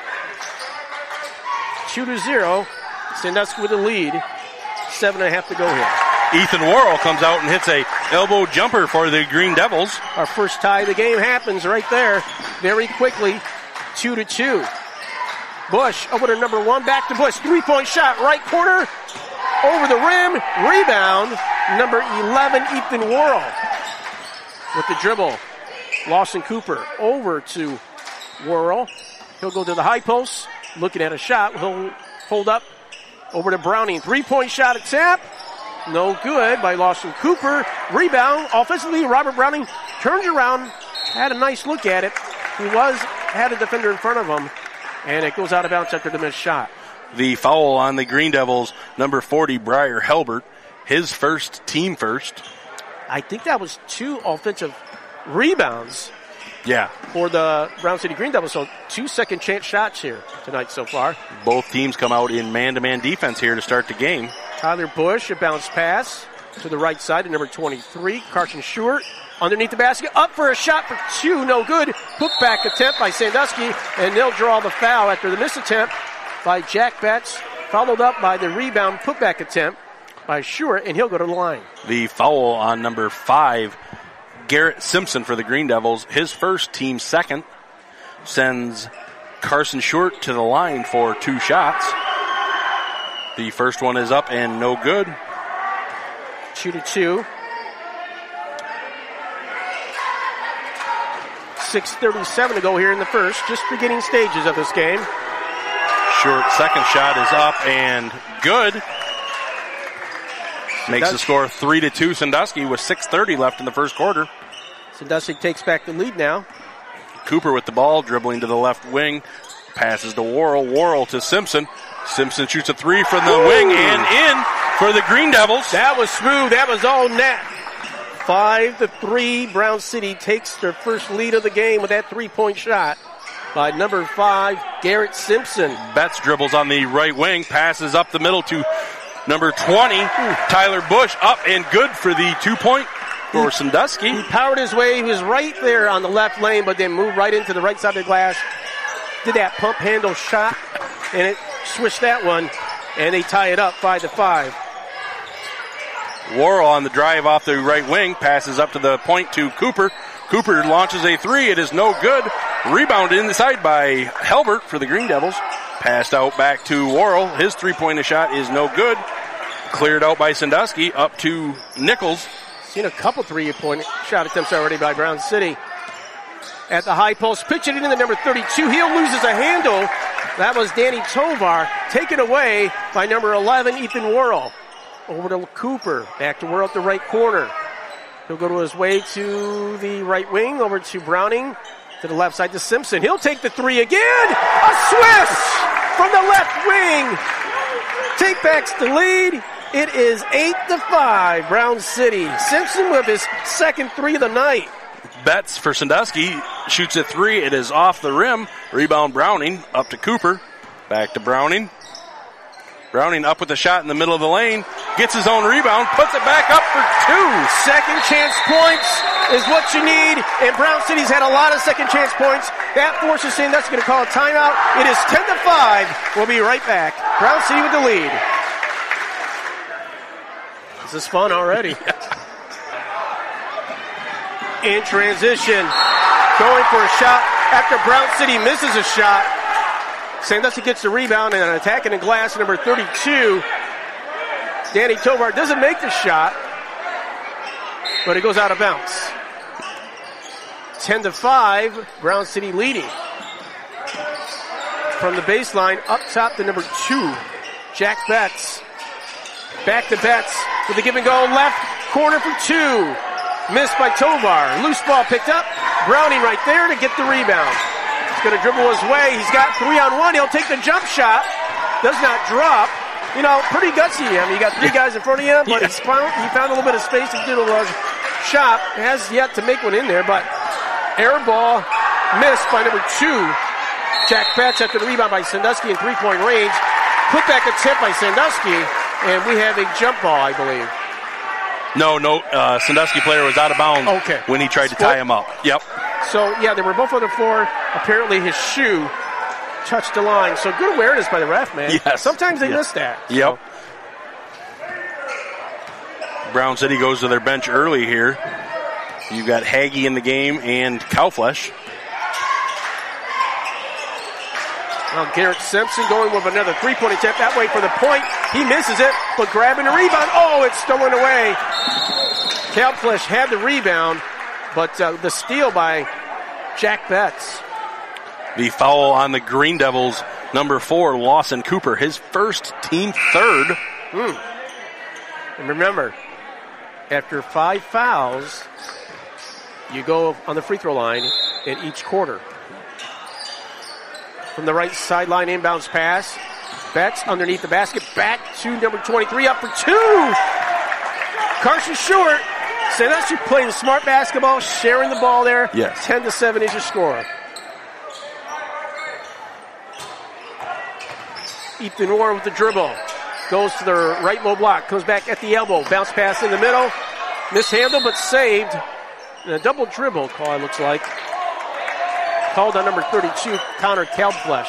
Two to zero. Sandusky with the lead. Seven and a half to go here. Ethan Worrell comes out and hits a elbow jumper for the Green Devils. Our first tie of the game happens right there very quickly. Two to two. Bush over to number one. Back to Bush. Three-point shot. Right corner. Over the rim. Rebound. Number eleven, Ethan Worrell. With the dribble. Lawson Cooper over to Worrell. He'll go to the high post. Looking at a shot. He'll hold up. Over to Browning. Three-point shot attempt. No good by Lawson Cooper. Rebound. Offensively, Robert Browning turns around. Had a nice look at it. He was, had a defender in front of him. And it goes out of bounds after the missed shot. The foul on the Green Devils, number forty, Briar Helbert. His first, team first. I think that was two offensive rebounds Yeah, for the Brown City Green Devils. So two second chance shots here tonight so far. both teams come out in man-to-man defense here to start the game. Tyler Bush, a bounce pass to the right side to number twenty-three, Carson Short. Underneath the basket, up for a shot for two, no good. Putback attempt by Sandusky, and they'll draw the foul after the miss attempt by Jack Betts, followed up by the rebound putback attempt by Short, and he'll go to the line. The foul on number five, Garrett Simpson for the Green Devils. His first, team second, sends Carson Short to the line for two shots. The first one is up and no good. Two to two. six thirty-seven to go here in the first, just beginning stages of this game. Short second shot is up and good. Makes the score three to two. Sandusky with six thirty left in the first quarter. Sandusky takes back the lead now. Cooper with the ball, dribbling to the left wing. Passes to Worrell. Worrell to Simpson. Simpson shoots a three from the Ooh. wing and in for the Green Devils. That was smooth. That was all net. Five to three. Brown City takes their first lead of the game with that three-point shot by number five, Garrett Simpson. Betts dribbles on the right wing, passes up the middle to number twenty, Ooh. Tyler Bush, up and good for the two-point for Sandusky. He powered his way. He was right there on the left lane, but then moved right into the right side of the glass. Did that pump handle shot, and it switched that one, and they tie it up five to five. Worrell on the drive off the right wing, passes up to the point to Cooper. Cooper launches a three. It is no good. Rebounded inside by Helbert for the Green Devils. Passed out back to Worrell. His three-point shot is no good. Cleared out by Sandusky. Up to Nichols. Seen a couple three-point shot attempts already by Brown City. At the high post, pitch it into the number thirty-two. He loses a handle. That was Danny Tovar. Taken away by number eleven, Ethan Worrell. Over to Cooper. Back to Worrell at the right corner. He'll go to his way to the right wing. Over to Browning. To the left side to Simpson. He'll take the three again. A swish from the left wing. Take backs the lead. It is eight to five. Brown City. Simpson with his second three of the night. Betts for Sandusky shoots a three. It is off the rim. Rebound Browning. Up to Cooper. Back to Browning. Browning up with the shot in the middle of the lane. Gets his own rebound. Puts it back up for two. Second chance points is what you need. And Brown City's had a lot of second chance points. That forces Sandusky going to call a timeout. It is ten to five. We'll be right back. Brown City with the lead. This is fun already. In transition, going for a shot after Brown City misses a shot. Sandusky gets the rebound and an attack in the glass, number thirty-two. Danny Tovar doesn't make the shot, but it goes out of bounds. ten to five, Brown City leading. From the baseline, up top to number two, Jack Betts. Back to Betts with the give and go left corner for two. Missed by Tovar. Loose ball picked up. Browning right there to get the rebound. He's going to dribble his way. He's got three on one. He'll take the jump shot. Does not drop. You know, pretty gutsy. I mean, you got three guys in front of you, but yeah. he's found, he found a little bit of space to do a shot. Has yet to make one in there, but air ball missed by number two. Jack Betts after the rebound by Sandusky in three-point range. Put back attempt by Sandusky, and we have a jump ball, I believe. No, no, uh, Sandusky player was out of bounds okay. when he tried to tie him up. Yep. So, yeah, they were both on the floor. Apparently his shoe touched the line. So good awareness by the ref, man. Yes. Sometimes they yes. miss that. Yep. So. Brown City goes to their bench early here. You've got Hagee in the game and Cowflesh. Well, Garrett Simpson going with another three-point attempt that way for the point. He misses it, but grabbing the rebound. Oh, it's stolen away. Cowflesh had the rebound, but uh, the steal by Jack Betts. The foul on the Green Devils, number four, Lawson Cooper, his first team third. Mm. And remember, after five fouls, you go on the free throw line in each quarter. From the right sideline, inbounds pass. Betts underneath the basket. Back to number twenty-three, up for two. Carson Stewart. Sandusky playing smart basketball, sharing the ball there. Yes. ten to seven is your score. Ethan Warren with the dribble. Goes to the right low block. Comes back at the elbow. Bounce pass in the middle. Mishandled, but saved. And a double dribble call, it looks like. Called on number thirty-two, Connor Cowflesh.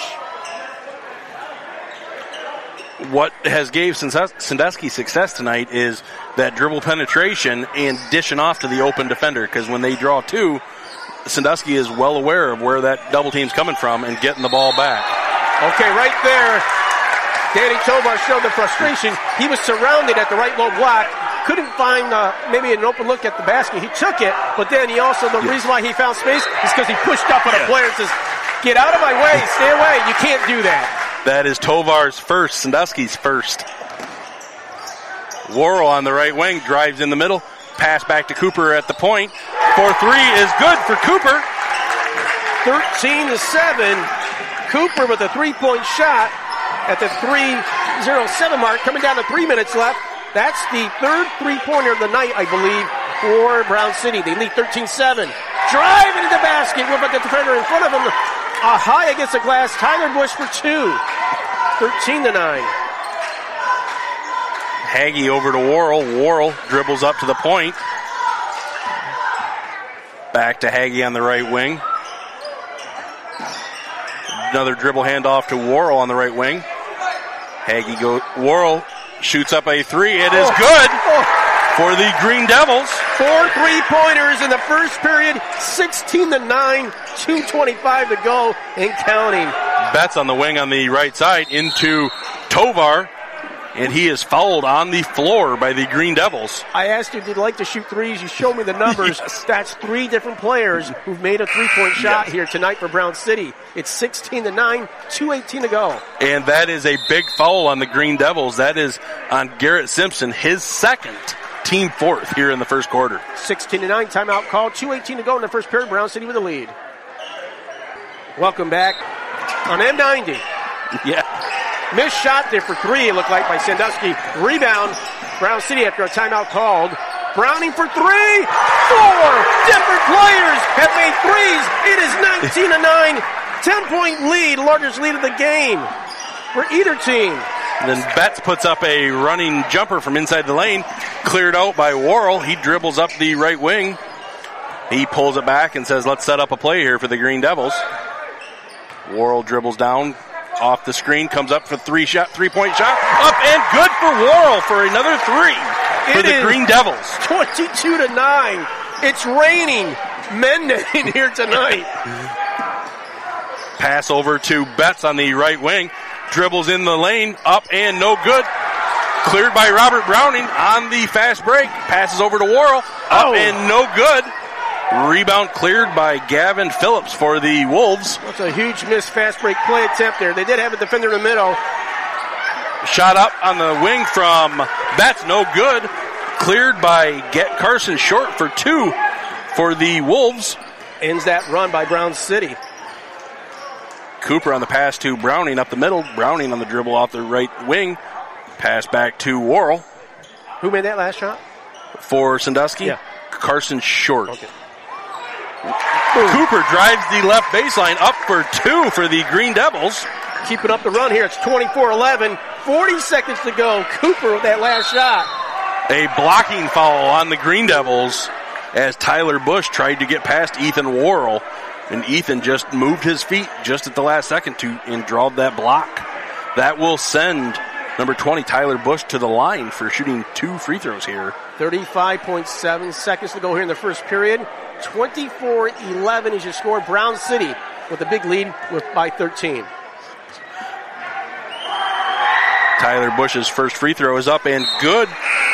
What has gave Sandusky success tonight is that dribble penetration and dishing off to the open defender, because when they draw two, Sandusky is well aware of where that double team's coming from and getting the ball back. Okay, right there, Danny Tovar showed the frustration. He was surrounded at the right low block. Couldn't find uh, maybe an open look at the basket. He took it, but then he also, the yeah. reason why he found space is because he pushed up on yeah. a player and says, get out of my way, stay away. You can't do that. That is Tovar's first, Sandusky's first. Worrell on the right wing, drives in the middle, pass back to Cooper at the point. For three is good for Cooper. thirteen to seven. Cooper with a three-point shot at the three oh seven mark, coming down to three minutes left. That's the third three-pointer of the night, I believe, for Brown City. They lead thirteen seven. Drive into the basket with the defender in front of him. A high against the glass. Tyler Bush for two. thirteen to nine. Hagee over to Worrell. Worrell dribbles up to the point. Back to Hagee on the right wing. Another dribble handoff to Worrell on the right wing. Hagee go. Worrell shoots up a three. It is good for the Green Devils. Four three-pointers in the first period. sixteen to nine. two twenty-five to go and counting. Betts on the wing on the right side into Tovar. And he is fouled on the floor by the Green Devils. I asked you if you'd like to shoot threes. You showed me the numbers. Yes. That's three different players who've made a three-point shot Yes. here tonight for Brown City. It's sixteen to nine, two eighteen to go. And that is a big foul on the Green Devils. That is on Garrett Simpson, his second, team fourth here in the first quarter. sixteen to nine, timeout call. two eighteen to go in the first period. Brown City with the lead. Welcome back on M ninety. Yeah. Missed shot there for three, it looked like, by Sandusky. Rebound, Brown City after a timeout called. Browning for three. Four different players have made threes. It is nineteen to nine. ten-point lead, largest lead of the game for either team. And then Betts puts up a running jumper from inside the lane. Cleared out by Worrell. He dribbles up the right wing. He pulls it back and says, let's set up a play here for the Green Devils. Worrell dribbles down. Off the screen, comes up for three shot, three-point shot. Up and good for Worrell for another three for It the is Green Devils. twenty-two to nine. It's raining men in here tonight. Pass over to Betts on the right wing. Dribbles in the lane. Up and no good. Cleared by Robert Browning on the fast break. Passes over to Worrell. Up Oh. and no good. Rebound cleared by Gavin Phillips for the Wolves. That's a huge missed fast break play attempt there. They did have a defender in the middle. Shot up on the wing from Betts, no good. Cleared by Get Carson Short for two for the Wolves. Ends that run by Brown City. Cooper on the pass to Browning up the middle. Browning on the dribble off the right wing. Pass back to Worrell. Who made that last shot? For Sandusky. Yeah. Carson Short. Okay. Cooper drives the left baseline up for two for the Green Devils. Keeping up the run here. It's twenty-four eleven. forty seconds to go. Cooper with that last shot. A blocking foul on the Green Devils as Tyler Bush tried to get past Ethan Worrell. And Ethan just moved his feet just at the last second to and drawed that block. That will send number twenty, Tyler Bush, to the line for shooting two free throws here. thirty-five point seven seconds to go here in the first period. twenty-four eleven is your score. Brown City with a big lead with by thirteen. Tyler Bush's first free throw is up and good.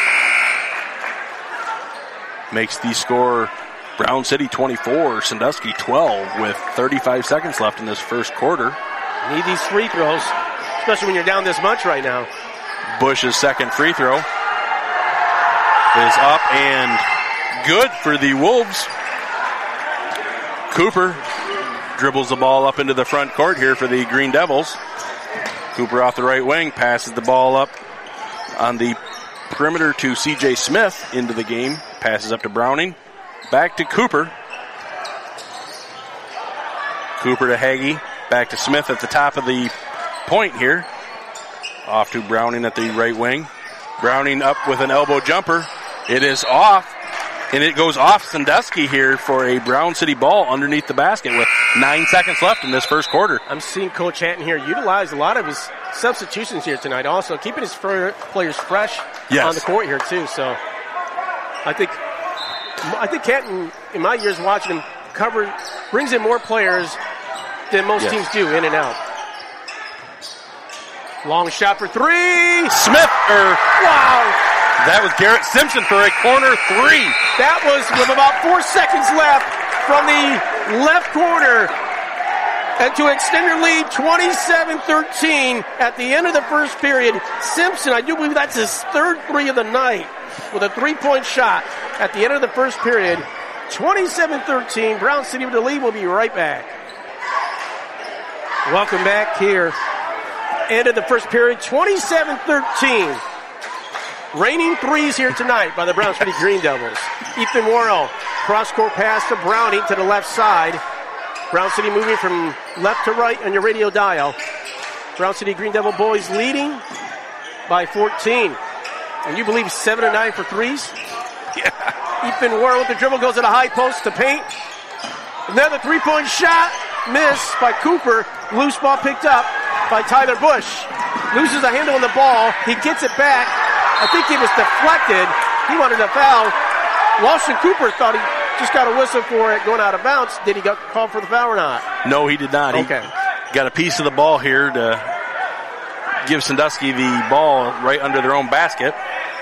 Makes the score Brown City twenty-four, Sandusky twelve with thirty-five seconds left in this first quarter. Need these free throws, especially when you're down this much right now. Bush's second free throw is up and good for the Wolves. Cooper dribbles the ball up into the front court here for the Green Devils. Cooper off the right wing, passes the ball up on the perimeter to C J Smith into the game. Passes up to Browning. Back to Cooper. Cooper to Hagee. Back to Smith at the top of the point here. Off to Browning at the right wing. Browning up with an elbow jumper. It is off. And it goes off Sandusky here for a Brown City ball underneath the basket with nine seconds left in this first quarter. I'm seeing Coach Hatton here utilize a lot of his substitutions here tonight, also keeping his fr- players fresh Yes. on the court here too. So I think I think Hatton, in my years watching him, cover brings in more players than most Yes. teams do in and out. Long shot for three. Smith, er, Wow. that was Garrett Simpson for a corner three. That was with about four seconds left from the left corner. And to extend your lead, twenty-seven thirteen at the end of the first period. Simpson, I do believe that's his third three of the night, with a three-point shot at the end of the first period. twenty-seven thirteen, Brown City with the lead. We'll be right back. Welcome back here. End of the first period, twenty-seven thirteen. Raining threes here tonight by the Brown City Green Devils. Ethan Worrell, cross-court pass to Browning to the left side. Brown City moving from left to right on your radio dial. Brown City Green Devil boys leading by fourteen. And you believe seven or nine for threes? Yeah. Ethan Worrell with the dribble goes to the high post to paint. Another three-point shot. Miss by Cooper. Loose ball picked up by Tyler Bush. Loses a handle on the ball. He gets it back. I think he was deflected. He wanted a foul. Lawson Cooper thought he just got a whistle for it going out of bounds. Did he get called for the foul or not? No, he did not. Okay. He got a piece of the ball here to give Sandusky the ball right under their own basket.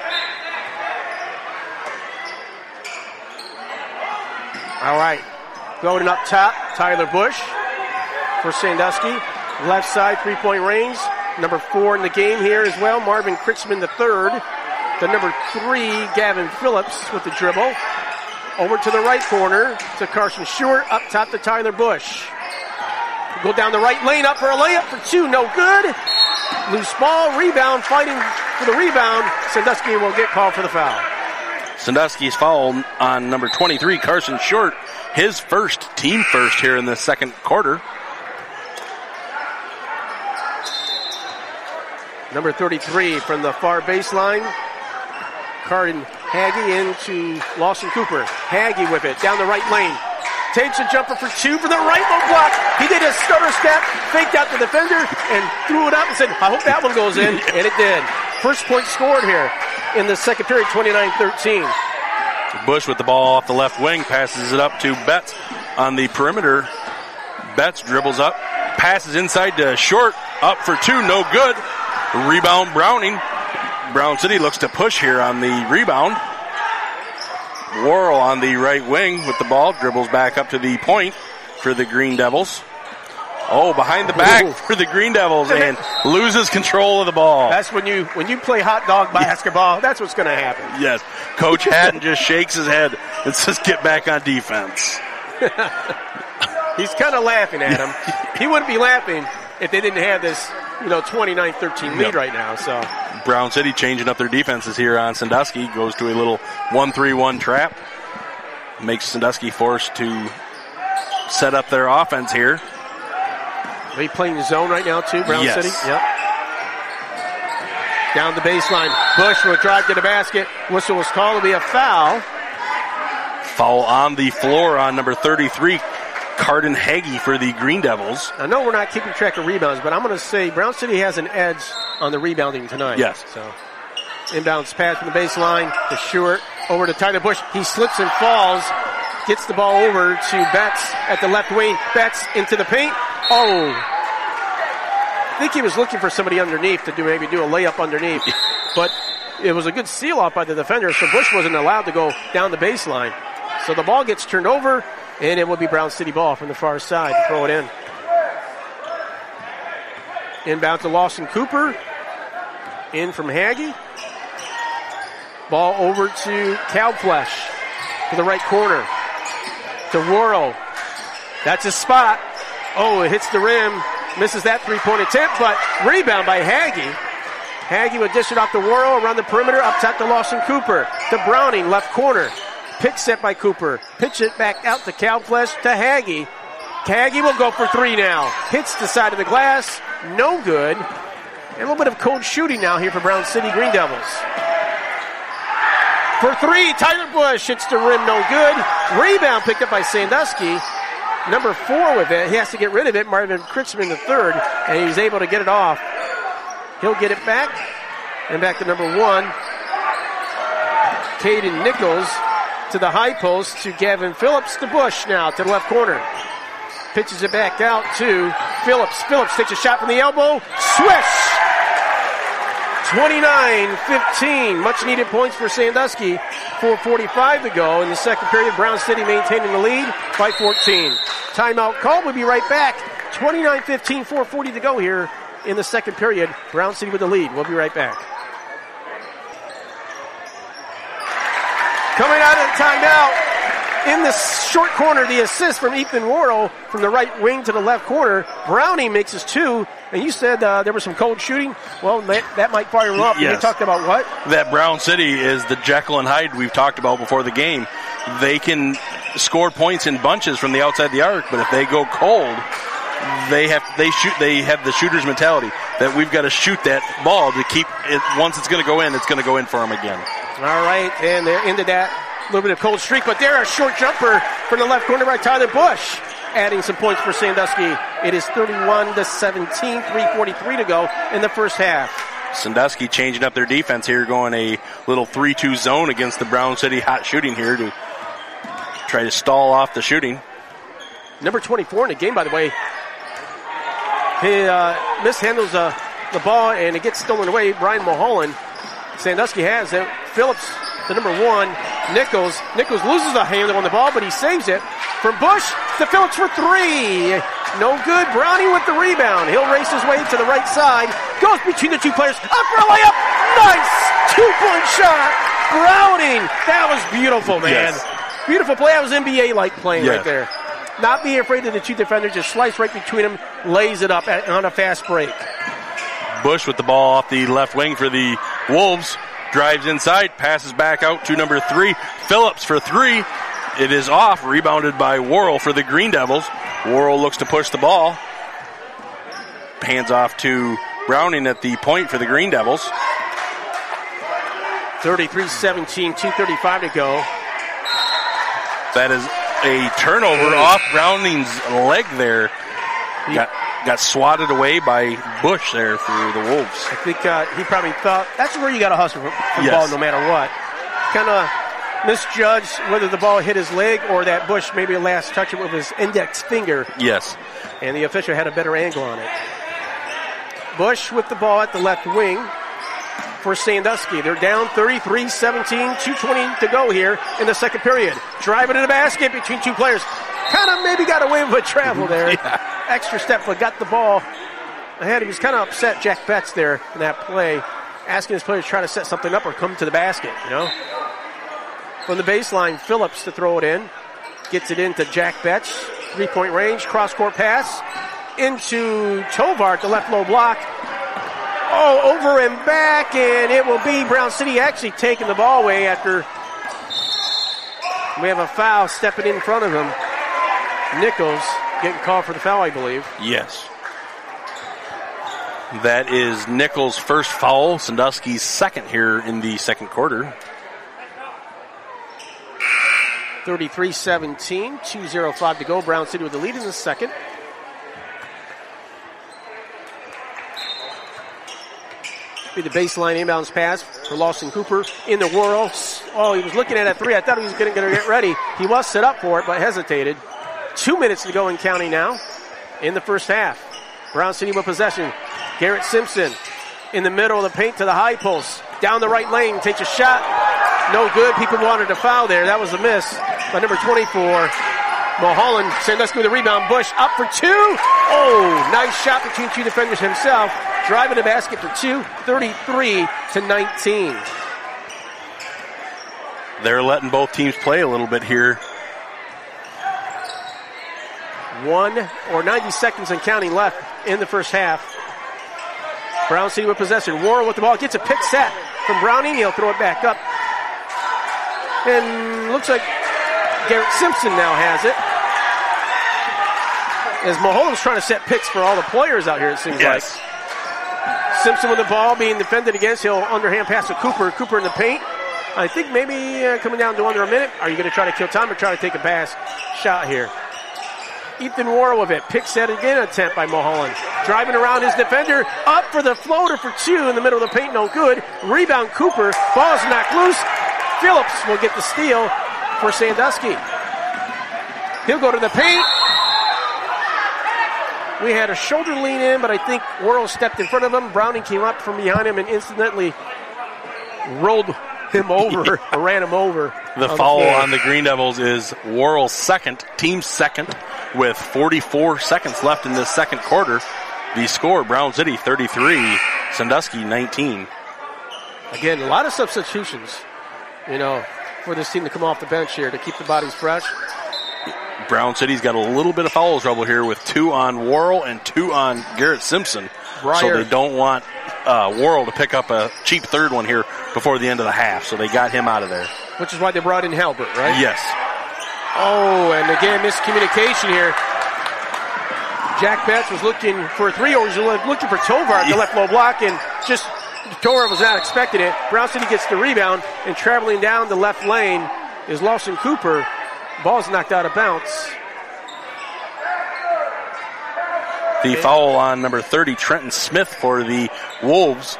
All right. Going up top, Tyler Bush for Sandusky. Left side, three-point range. Number four in the game here as well, Marvin Kritzman the third. The number three, Gavin Phillips with the dribble. Over to the right corner to Carson Stewart. Up top to Tyler Bush. Go down the right lane, up for a layup for two, no good. Loose ball, rebound, fighting for the rebound. Sandusky will get called for the foul. Sandusky's foul on number twenty-three, Carson Short. His first, team first here in the second quarter. Number thirty-three from the far baseline. Carden Hagee into Lawson Cooper. Hagee with it down the right lane. Takes a jumper for two for the right low block. He did a stutter step, faked out the defender, and threw it up and said, I hope that one goes in. And it did. First point scored here in the second period, twenty-nine thirteen. Bush with the ball off the left wing, passes it up to Betts on the perimeter. Betts dribbles up, passes inside to Short, up for two, no good. Rebound Browning. Brown City looks to push here on the rebound. Worrell on the right wing with the ball, dribbles back up to the point for the Green Devils. Oh, behind the back Ooh. for the Green Devils and loses control of the ball. That's when you when you play hot dog basketball, that's what's going to happen. Yes. Coach Haddon just shakes his head and says, get back on defense. He's kind of laughing at him. He wouldn't be laughing if they didn't have this, you know, twenty-nine thirteen lead yep. right now. So Brown City changing up their defenses here on Sandusky. Goes to a little one three one trap. Makes Sandusky forced to set up their offense here. Are they playing the zone right now too, Brown yes. City? Yep. Down the baseline. Bush will drive to the basket. Whistle was called to be a foul. Foul on the floor on number thirty-three. Carden Hagee for the Green Devils. I know we're not keeping track of rebounds, but I'm going to say Brown City has an edge on the rebounding tonight. Yes. So, inbounds pass from the baseline to Stewart. Over to Tyler Bush. He slips and falls. Gets the ball over to Betts at the left wing. Betts into the paint. Oh. I think he was looking for somebody underneath to do maybe do a layup underneath. But it was a good seal off by the defender, so Bush wasn't allowed to go down the baseline. So the ball gets turned over. And it will be Brown City ball from the far side to throw it in. Inbound to Lawson Cooper. In from Hagee. Ball over to Calflesh to the right corner. To Worrell. That's a spot. Oh, it hits the rim. Misses that three-point attempt, but rebound by Hagee. Hagee would dish it off to Worrell around the perimeter. Up top to Lawson Cooper. To Browning, left corner. Pick set by Cooper. Pitch it back out to Calflesh to Hagee. Hagee will go for three now. Hits the side of the glass. No good. And a little bit of cold shooting now here for Brown City Green Devils. For three, Tyler Bush hits the rim. No good. Rebound picked up by Sandusky. Number four with it. He has to get rid of it. Marvin Kritzman the third. And he's able to get it off. He'll get it back. And back to number one. Caden Nichols. To the high post to Gavin Phillips to Bush now to the left corner. Pitches it back out to Phillips. Phillips takes a shot from the elbow. Swish! twenty-nine fifteen. Much needed points for Sandusky. four forty-five to go in the second period. Brown City maintaining the lead by fourteen. Timeout call. We'll be right back twenty-nine fifteen, four forty to go here in the second period. Brown City with the lead. We'll be right back. Coming out of the timeout. In the short corner, the assist from Ethan Worrell from the right wing to the left corner. Browning makes his two, and you said uh, there was some cold shooting. Well, that, that might fire him up. Yes. You talked about what? That Brown City is the Jekyll and Hyde we've talked about before the game. They can score points in bunches from the outside the arc, but if they go cold, they have they shoot. They have the shooter's mentality that we've got to shoot that ball to keep it. Once it's going to go in, it's going to go in for them again. All right, and they're into that. A little bit of cold streak, but there a short jumper from the left corner by Tyler Bush, adding some points for Sandusky. It is thirty-one to seventeen, three forty-three to go in the first half. Sandusky changing up their defense here, going a little three two zone against the Brown City hot shooting here to try to stall off the shooting. Number twenty-four in the game, by the way, he uh, mishandles uh, the ball and it gets stolen away. Brian Mulholland. Sandusky has it. Phillips, the number one. Nichols. Nichols loses a handle on the ball, but he saves it. From Bush to Phillips for three. No good. Browning with the rebound. He'll race his way to the right side. Goes between the two players. Up for a layup. Nice two-point shot. Browning. That was beautiful, man. Yes. Beautiful play. That was N B A-like playing yes. right there. Not being afraid of the two defenders. Just slice right between them. Lays it up at, on a fast break. Bush with the ball off the left wing for the Wolves. Drives inside, passes back out to number three. Phillips for three. It is off, rebounded by Worrell for the Green Devils. Worrell looks to push the ball. Hands off to Browning at the point for the Green Devils. thirty-three seventeen, two thirty-five to go. That is a turnover off Browning's leg there. Got got swatted away by Bush there for the Wolves. I think uh, he probably thought that's where you got to hustle for, for the yes. ball no matter what. Kind of misjudged whether the ball hit his leg or that Bush maybe last touch it with his index finger. Yes. And the official had a better angle on it. Bush with the ball at the left wing for Sandusky. They're down thirty-three seventeen, two twenty to go here in the second period. Driving to the basket between two players. Kind of maybe got away with a travel there. yeah. Extra step, but got the ball ahead. He was kind of upset, Jack Betts, there in that play, asking his players to try to set something up or come to the basket, you know. From the baseline, Phillips to throw it in. Gets it into Jack Betts. Three-point range, cross-court pass. Into Tovar at the left low block. Oh, over and back, and it will be Brown City actually taking the ball away after we have a foul stepping in front of him. Nichols getting called for the foul, I believe. Yes. That is Nichols' first foul. Sandusky's second here in the second quarter. thirty-three seventeen, two oh five to go. Brown City with the lead in the second. Be the baseline inbounds pass for Lawson Cooper in the whirl. Oh, he was looking at a three. I thought he was going to get ready. He was set up for it, but hesitated. Two minutes to go in counting now in the first half. Brown City with possession. Garrett Simpson in the middle of the paint to the high post. Down the right lane, takes a shot. No good. People wanted to foul there. That was a miss by number twenty-four. Mulholland, Sandusky with a rebound. Bush up for two. Oh, nice shot between two defenders himself. Driving the basket for two, thirty-three to nineteen. They're letting both teams play a little bit here. One or ninety seconds and counting left in the first half. Brown City with possession. Worrell with the ball. Gets a pick set from Browning. He'll throw it back up. And looks like Garrett Simpson now has it. As Mulholland's trying to set picks for all the players out here, it seems yes. like. Simpson with the ball being defended against. He'll underhand pass to Cooper. Cooper in the paint. I think maybe uh, coming down to under a minute. Are you going to try to kill time or try to take a pass shot here? Ethan Worrell with it. Pick set again attempt by Mulholland. Driving around his defender. Up for the floater for two in the middle of the paint. No good. Rebound Cooper. Ball's knocked loose. Phillips will get the steal for Sandusky. He'll go to the paint. We had a shoulder lean in, but I think Worrell stepped in front of him. Browning came up from behind him and incidentally rolled him over, or ran him over. The foul on the Green Devils is Worrell's second, team second. with forty-four seconds left in this second quarter. The score, Brown City thirty-three, Sandusky nineteen. Again, a lot of substitutions, you know, for this team to come off the bench here to keep the bodies fresh. Brown City's got a little bit of foul trouble here with two on Worrell and two on Garrett Simpson. Breyer. So they don't want uh, Worrell to pick up a cheap third one here before the end of the half. So they got him out of there. Which is why they brought in Halbert, right? Yes. Oh, and again, miscommunication here. Jack Betts was looking for a three, or was looking for Tovar at the left low block, and just Tovar was not expecting it. Brown City gets the rebound, and traveling down the left lane is Lawson Cooper. Ball's knocked out of bounds. The foul on number thirty, Trenton Smith, for the Wolves.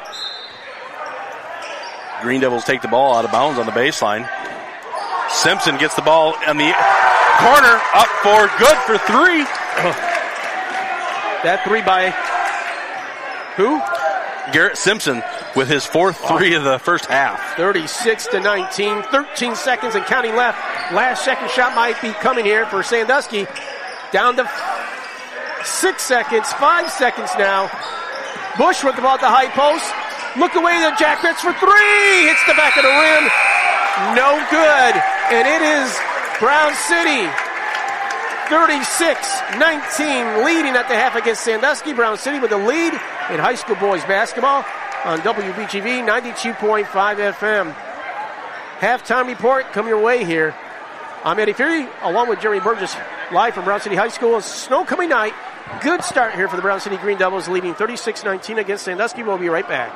Green Devils take the ball out of bounds on the baseline. Simpson gets the ball in the corner, up for good for three. Oh. That three by who? Garrett Simpson with his fourth three of the first half. thirty-six to nineteen, thirteen seconds and counting left. Last second shot might be coming here for Sandusky. Down to six seconds, five seconds now. Bush with the ball at the high post. Look away to Jack Betts for three. Hits the back of the rim. No good. And it is Brown City thirty-six nineteen leading at the half against Sandusky. Brown City with the lead in high school boys basketball on W B G V ninety-two point five F M. Halftime report coming your way here. I'm Eddie Fury, along with Jeremy Burgess, live from Brown City High School. It's snow coming night. Good start here for the Brown City Green Devils, leading thirty-six nineteen against Sandusky. We'll be right back.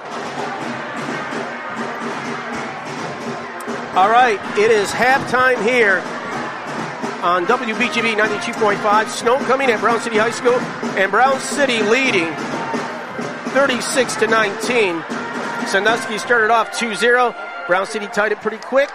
All right, it is halftime here on W B G V ninety-two point five. Snow coming at Brown City High School, and Brown City leading thirty-six to nineteen. Sandusky started off two zero. Brown City tied it pretty quick.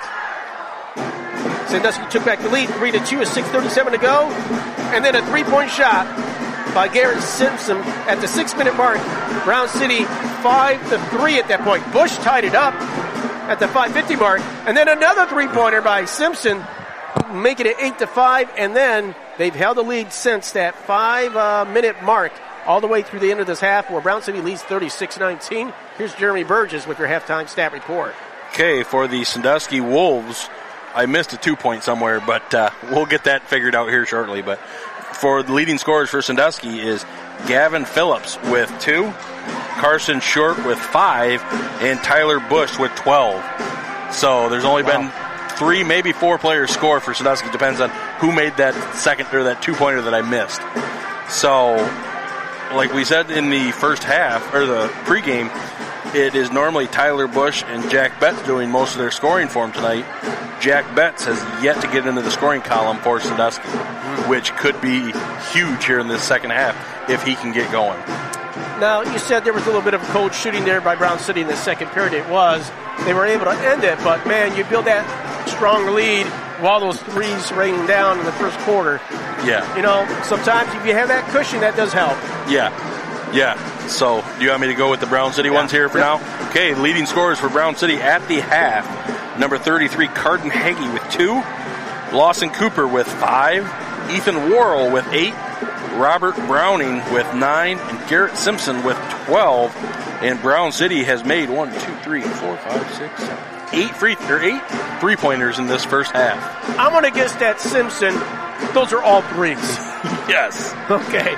Sandusky took back the lead, three to two, with six thirty-seven to go. And then a three-point shot by Garrett Simpson at the six-minute mark. Brown City five to three at that point. Bush tied it up at the five fifty mark. And then another three-pointer by Simpson, making it eight to five. And then they've held the lead since that five-minute mark all the way through the end of this half, where Brown City leads thirty-six nineteen. Here's Jeremy Burgess with your halftime stat report. Okay, for the Sandusky Wolves, I missed a two-point somewhere, but uh, we'll get that figured out here shortly. But for the leading scorers for Sandusky is Gavin Phillips with two, Carson Short with five, and Tyler Bush with twelve. So there's only wow. been three, maybe four players score for Sandusky. Depends on who made that second or that two-pointer that I missed. So, like we said in the first half, or the pregame, it is normally Tyler Bush and Jack Betts doing most of their scoring for him tonight. Jack Betts has yet to get into the scoring column for Sandusky, which could be huge here in this second half if he can get going. Now, you said there was a little bit of cold shooting there by Brown City in the second period. It was. They were able to end it, but, man, you build that strong lead while those threes raining down in the first quarter. Yeah. You know, sometimes if you have that cushion, that does help. Yeah. Yeah. So, do you want me to go with the Brown City yeah. ones here for yeah. now? Okay, leading scorers for Brown City at the half. Number thirty-three, Carden Hagee with two. Lawson Cooper with five. Ethan Worrell with eight. Robert Browning with nine. And Garrett Simpson with twelve. And Brown City has made one, two, three, four, five, six, seven, eight free or eight three-pointers in this first half. I'm going to guess that Simpson, those are all threes. Yes. Okay.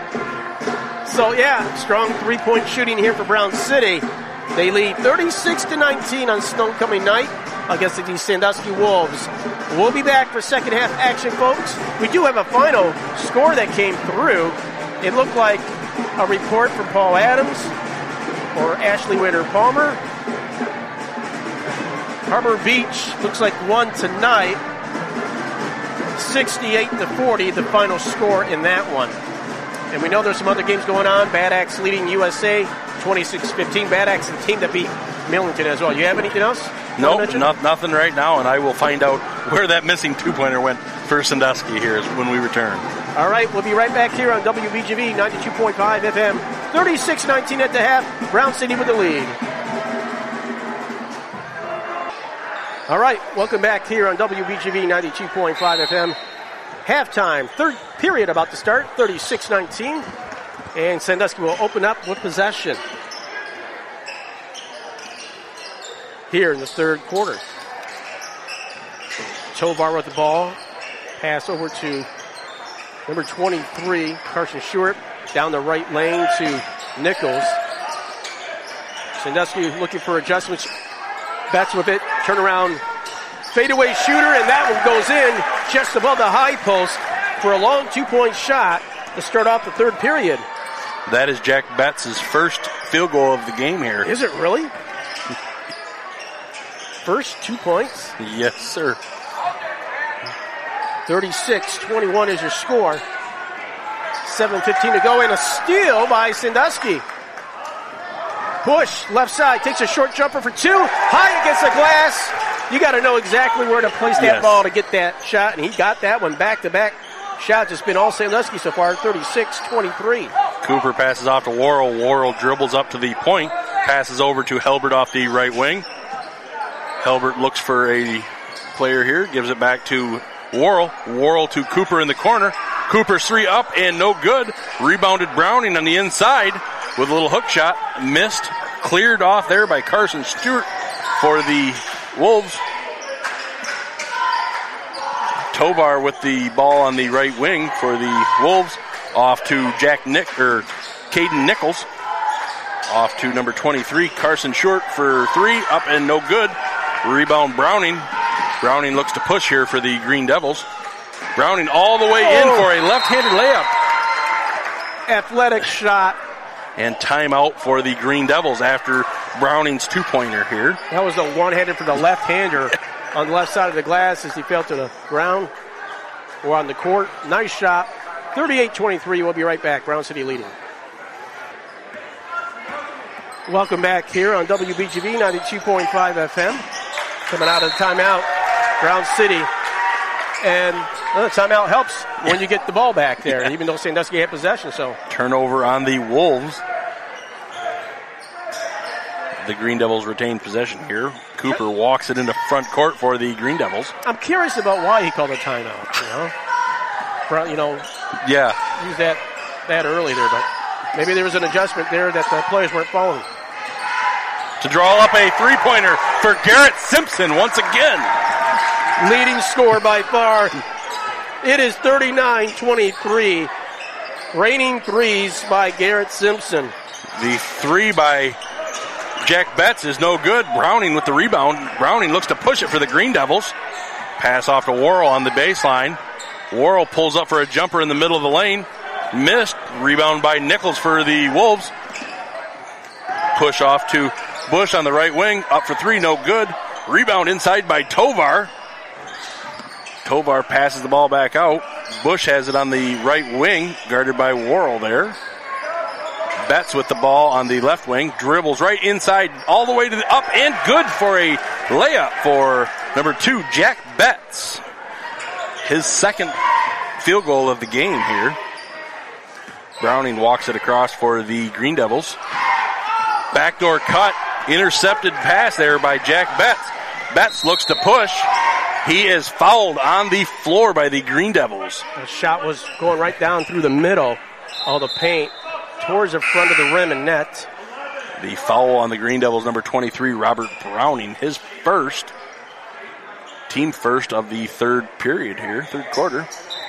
So, yeah, strong three-point shooting here for Brown City. They lead thirty-six to nineteen on Stonecoming night against the Sandusky Wolves. We'll be back for second half action, folks. We do have a final score that came through. It looked like a report from Paul Adams or Ashley Winter-Palmer. Harbor Beach looks like won tonight. sixty-eight to forty, the final score in that one. And we know there's some other games going on. Bad Axe leading U S A twenty-six fifteen. Bad Axe and team that beat Millington as well. You have anything else? No, nope, not, nothing right now, and I will find out where that missing two-pointer went for Sandusky here when we return. All right, we'll be right back here on W B G V ninety-two point five F M. thirty-six nineteen at the half. Brown City with the lead. All right, welcome back here on W B G V ninety-two point five F M. Halftime, third period about to start, thirty-six nineteen. And Sandusky will open up with possession here in the third quarter. Tovar with the ball. Pass over to number twenty-three, Carson Stewart. Down the right lane to Nichols. Sandusky looking for adjustments. Betts with it. Turnaround fadeaway shooter, and that one goes in just above the high post for a long two-point shot to start off the third period. That is Jack Betts' first field goal of the game here. Is it really? First two points? Yes, sir. thirty-six twenty-one is your score. seven fifteen to go, and a steal by Sandusky. Bush, left side, takes a short jumper for two. High against the glass. You got to know exactly where to place that Yes. ball to get that shot, and he got that one back-to-back shots. It's been all Sandusky so far, thirty-six twenty-three. Cooper passes off to Worrell. Worrell dribbles up to the point, passes over to Helbert off the right wing. Helbert looks for a player here, gives it back to Worrell. Worrell to Cooper in the corner. Cooper's three up and no good. Rebounded Browning on the inside with a little hook shot. Missed. Cleared off there by Carson Stewart for the Wolves. Tovar with the ball on the right wing for the Wolves. Off to Jack Nick or Caden Nichols. Off to number twenty-three, Carson Stewart for three. Up and no good. Rebound Browning. Browning looks to push here for the Green Devils. Browning all the way in for a left-handed layup. Athletic shot. And timeout for the Green Devils after Browning's two-pointer here. That was the one-handed for the left-hander on the left side of the glass as he fell to the ground or on the court. Nice shot. thirty-eight twenty-three. We'll be right back. Brown City leading. Welcome back here on W B G V ninety-two point five F M. Coming out of the timeout, Brown City. And well, the timeout helps when you get the ball back there, Yeah. even though Sandusky had possession. So Turnover on the Wolves. The Green Devils retain possession here. Cooper walks it into front court for the Green Devils. I'm curious about why he called a timeout. You know, Brown, you know, Yeah, use that that early there, but maybe there was an adjustment there that the players weren't following. to draw up a three-pointer for Garrett Simpson once again. Leading score by far. It is thirty-nine twenty-three. Raining threes by Garrett Simpson. The three by Jack Betts is no good. Browning with the rebound. Browning looks to push it for the Green Devils. Pass off to Worrell on the baseline. Worrell pulls up for a jumper in the middle of the lane. Missed. Rebound by Nichols for the Wolves. Push off to Bush on the right wing. Up for three, no good. Rebound inside by Tovar. Tovar passes the ball back out. Bush has it on the right wing, guarded by Worrell there. Betts with the ball on the left wing, dribbles right inside, all the way to the up and good for a layup for number two, Jack Betts. His second field goal of the game here. Browning walks it across for the Green Devils. Backdoor cut, intercepted pass there by Jack Betts. Betts looks to push. He is fouled on the floor by the Green Devils. The shot was going right down through the middle of the paint towards the front of the rim and net. The foul on the Green Devils, number twenty-three, Robert Browning. His first, team first of the third period here, third quarter.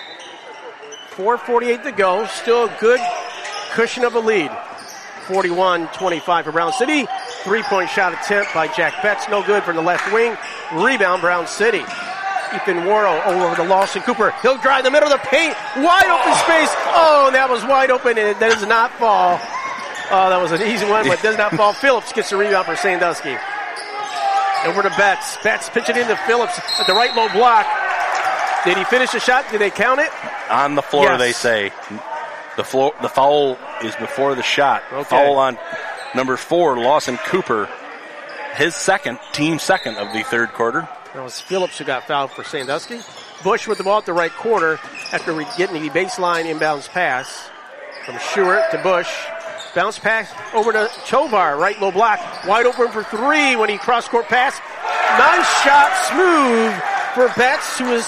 four forty-eight to go. Still a good cushion of a lead. forty-one twenty-five for Brown City. Three-point shot attempt by Jack Betts. No good from the left wing. Rebound, Brown City. Ethan Worrell over to Lawson Cooper. He'll drive the middle of the paint. Wide open space. Oh, and that was wide open, and it does not fall. Oh, that was an easy one, but does not fall. Phillips gets the rebound for Sandusky. Over to Betts. Betts pitching into Phillips at the right low block. Did he finish the shot? Did they count it? On the floor, Yes. they say. The floor, the foul is before the shot. Okay. Foul on number four, Lawson Cooper. His second, team second of the third quarter. That was Phillips who got fouled for Sandusky. Bush with the ball at the right corner after getting the baseline inbounds pass from Stewart to Bush. Bounce pass over to Tovar, right low block. Wide open for three when he cross-court pass. Nice shot, smooth for Betts, who is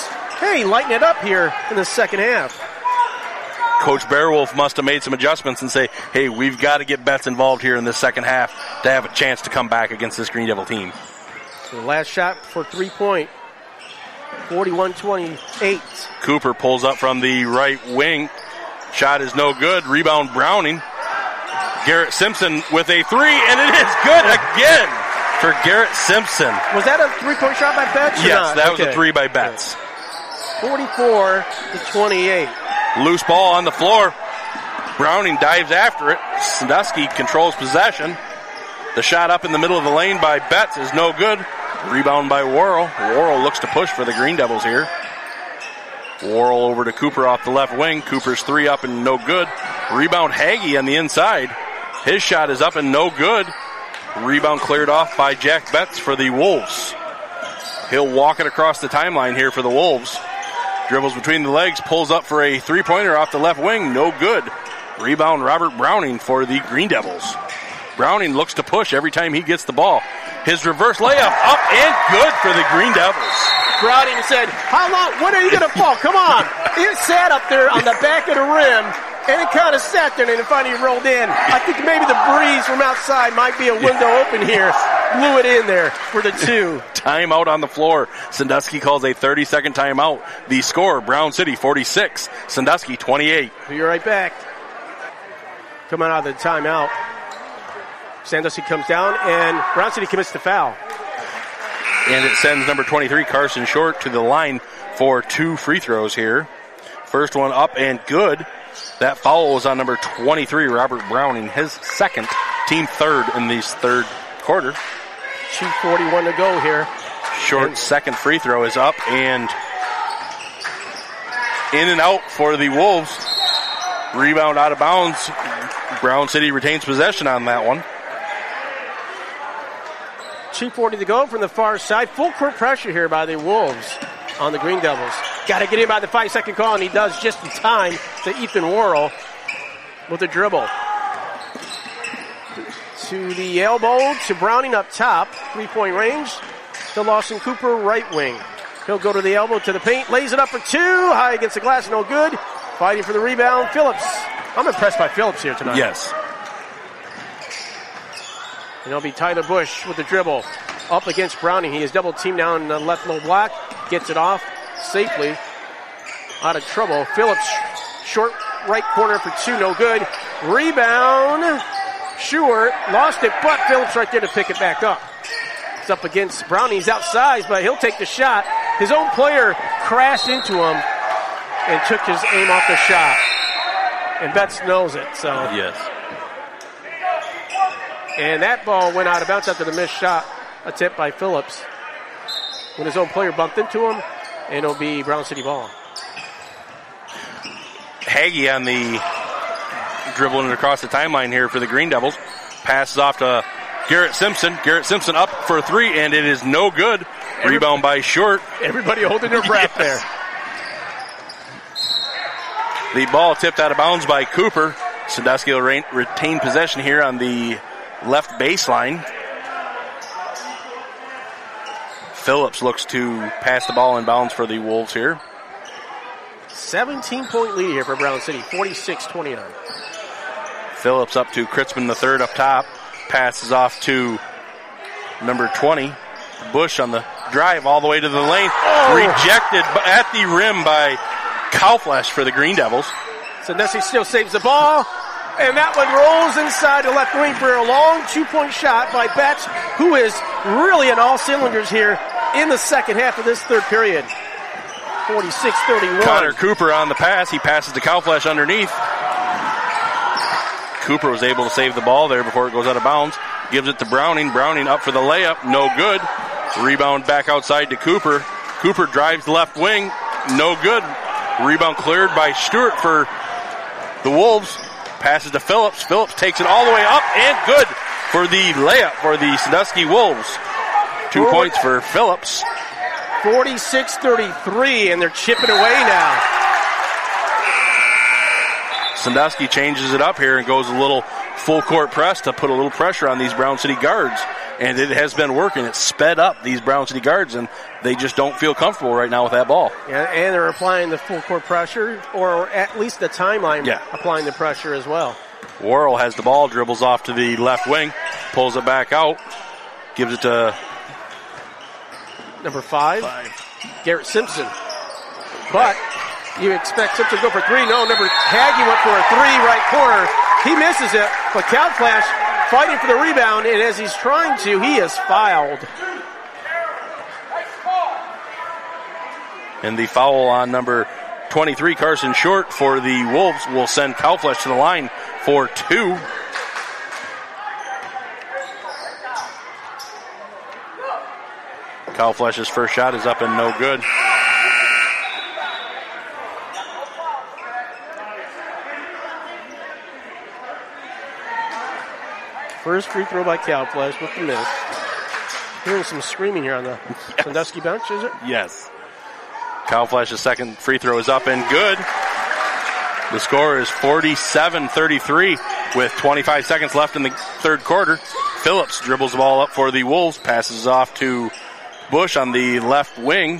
hey, lighten it up here in the second half. Coach Beowulf must have made some adjustments and say, hey, we've got to get Betts involved here in the second half to have a chance to come back against this Green Devil team. So the last shot for three-point, forty-one twenty-eight. Cooper pulls up from the right wing. Shot is no good. Rebound Browning. Garrett Simpson with a three, and it is good again for Garrett Simpson. Was that a three-point shot by Betts? Yes, that okay. was a three by Betts. forty-four to twenty-eight. Loose ball on the floor. Browning dives after it. Sandusky controls possession. The shot up in the middle of the lane by Betts is no good. Rebound by Worrell. Worrell looks to push for the Green Devils here. Worrell over to Cooper off the left wing. Cooper's three up and no good. Rebound Hagee on the inside. His shot is up and no good. Rebound cleared off by Jack Betts for the Wolves. He'll walk it across the timeline here for the Wolves. Dribbles between the legs, pulls up for a three-pointer off the left wing. No good. Rebound Robert Browning for the Green Devils. Browning looks to push every time he gets the ball. His reverse layup up and good for the Green Devils. Browning said, how long, when are you going to fall? Come on. It sat up there on the back of the rim, and it kind of sat there, and it finally rolled in. I think maybe the breeze from outside might be a window open here. Blew it in there for the two. Timeout on the floor. Sandusky calls a thirty-second timeout. The score, Brown City forty-six, Sandusky twenty-eight. Be right back. Coming out of the timeout. Sandusky comes down, and Brown City commits the foul. And it sends number twenty-three, Carson Short, to the line for two free throws here. First one up and good. That foul was on number twenty-three, Robert Browning, his second, team third in this third quarter. two forty-one to go here. Short's second free throw is up and in and out for the Wolves. Rebound out of bounds. Brown City retains possession on that one. two forty to go from the far side. Full court pressure here by the Wolves on the Green Devils. Got to get in by the five-second call, and he does just in time to Ethan Worrell with a dribble. To the elbow, to Browning up top. Three-point range. To Lawson Cooper, right wing. He'll go to the elbow, to the paint. Lays it up for two. High against the glass, no good. Fighting for the rebound, Phillips. I'm impressed by Phillips here tonight. Yes. And it'll be Tyler Bush with the dribble. Up against Browning. He is double teamed down the left low block. Gets it off safely. Out of trouble. Phillips, short right corner for two, no good. Rebound. Short lost it, but Phillips right there to pick it back up. It's up against Browning. He's outsized, but he'll take the shot. His own player crashed into him and took his aim off the shot. And Betts knows it, so. Yes. And that ball went out of bounds after the missed shot attempt by Phillips. When his own player bumped into him, and it'll be Brown City ball. Hagee on the dribbling across the timeline here for the Green Devils. Passes off to Garrett Simpson. Garrett Simpson up for three, and it is no good. Every, Rebound by Short. Everybody holding their breath yes. there. The ball tipped out of bounds by Cooper. Sandusky will re- retain possession here on the left baseline. Phillips looks to pass the ball in bounds for the Wolves here. seventeen-point lead here for Brown City, forty-six twenty-nine. Phillips up to Kritzman the third up top. Passes off to number twenty, Bush on the drive all the way to the lane. Oh. Rejected at the rim by Kauflesch for the Green Devils. Sandusky still saves the ball. And that one rolls inside the left wing for a long two-point shot by Betts, who is really in all cylinders here in the second half of this third period. forty-six thirty-one. Connor Cooper on the pass. He passes to Kauflesch underneath. Cooper was able to save the ball there before it goes out of bounds. Gives it to Browning. Browning up for the layup. No good. Rebound back outside to Cooper. Cooper drives the left wing. No good. Rebound cleared by Stewart for the Wolves. Passes to Phillips. Phillips takes it all the way up and good for the layup for the Sandusky Wolves. Two Forward. points for Phillips. forty-six thirty-three, and they're chipping away now. Sandusky changes it up here and goes a little full court press to put a little pressure on these Brown City guards. and it has been working. It's sped up these Brown City guards, and they just don't feel comfortable right now with that ball. Yeah, and they're applying the full court pressure, or at least the timeline yeah. applying the pressure as well. Worrell has the ball, dribbles off to the left wing, pulls it back out, gives it to number five, five. Garrett Simpson. But you expect Simpson to go for three. No, number Haggy went for a three right corner. He misses it, but Cal Flash fighting for the rebound, and as he's trying to, he is fouled. And the foul on number twenty-three, Carson Short, for the Wolves will send Cal Flash to the line for two. Cal Flash's first shot is up and no good. First free throw by Cal Flash with the miss. Hearing some screaming here on the yes. Sandusky bench, is it? Yes. Cal Flash's second free throw is up and good. The score is forty-seven thirty-three with twenty-five seconds left in the third quarter. Phillips dribbles the ball up for the Wolves, passes off to Bush on the left wing.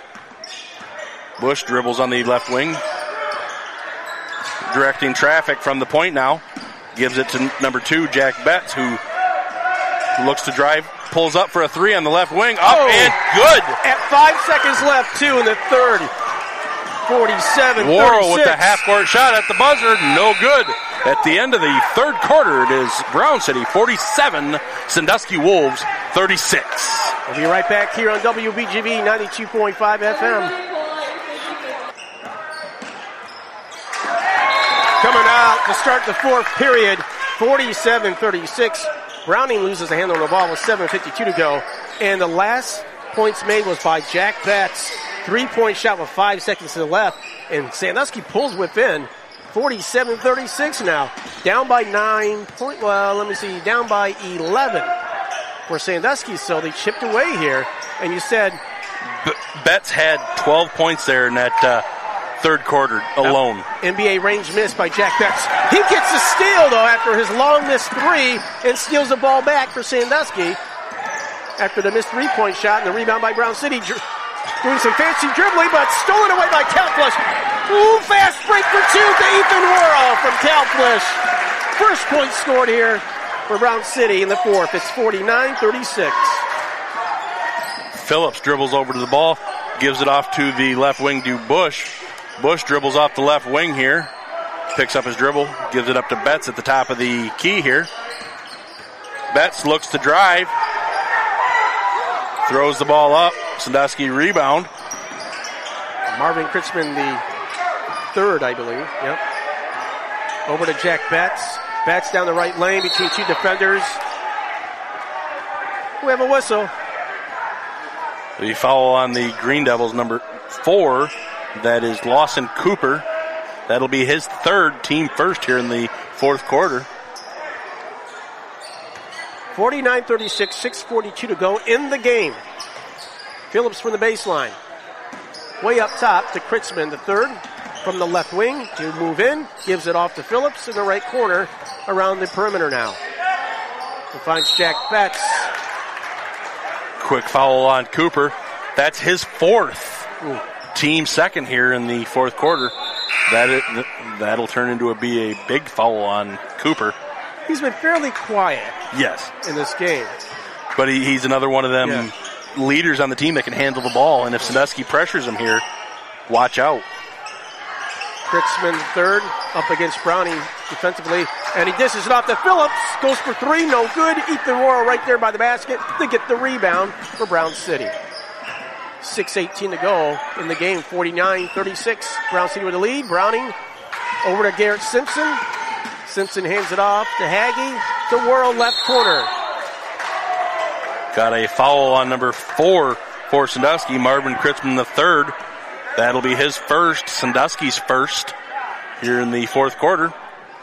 Bush dribbles on the left wing, directing traffic from the point now. Gives it to number two, Jack Betts, who looks to drive, pulls up for a three on the left wing. Up oh, and good. At five seconds left, too, in the third. forty-seven thirty-six. Worrell with the half-court shot at the buzzer. No good. At the end of the third quarter, it is Brown City forty-seven, Sandusky Wolves thirty-six. We'll be right back here on W B G V ninety-two point five F M. Coming out to start the fourth period, forty-seven thirty-six. Browning loses the handle on the ball with seven fifty-two to go. And the last points made was by Jack Betts. Three-point shot with five seconds to the left. And Sandusky pulls within. forty-seven thirty-six now. Down by nine point, well, let me see, down by eleven for Sandusky. So they chipped away here. And you said... B- Betts had twelve points there in that... Uh, third quarter alone. N B A range miss by Jack Betts. He gets a steal, though, after his long missed three and steals the ball back for Sandusky after the missed three-point shot and the rebound by Brown City. Doing some fancy dribbling, but stolen away by Cal Flash. Ooh, fast break for two to Ethan Worrell from Cal Flash. First point scored here for Brown City in the fourth. It's forty-nine thirty-six. Phillips dribbles over to the ball, gives it off to the left wing to Bush. Bush dribbles off the left wing here, picks up his dribble, gives it up to Betts at the top of the key here. Betts looks to drive, throws the ball up, Sandusky rebound. Marvin Kritzman, the third, I believe. Yep. Over to Jack Betts. Betts down the right lane between two defenders. We have a whistle. The foul on the Green Devils, number four. That is Lawson Cooper. That'll be his third, team first here in the fourth quarter. forty-nine thirty-six, six forty-two to go in the game. Phillips from the baseline. Way up top to Kritzman, the third, from the left wing to move in. Gives it off to Phillips in the right corner around the perimeter now. He finds Jack Betts. Quick foul on Cooper. That's his fourth. Ooh. Team second here in the fourth quarter. That it, that'll turn into a be a big foul on Cooper. He's been fairly quiet. Yes, in this game, but he, he's another one of them yeah. leaders on the team that can handle the ball. And if Sandusky pressures him here, watch out. Kritzman third up against Browning defensively, and he dishes it off to Phillips. Goes for three, no good. Ethan Worrell right there by the basket to get the rebound for Brown City. six eighteen to go in the game, forty-nine thirty-six. Brown City with the lead. Browning over to Garrett Simpson. Simpson hands it off to Haggy. The Worrell left corner. Got a foul on number four for Sandusky, Marvin Kritzman the third. That'll be his first, Sandusky's first here in the fourth quarter.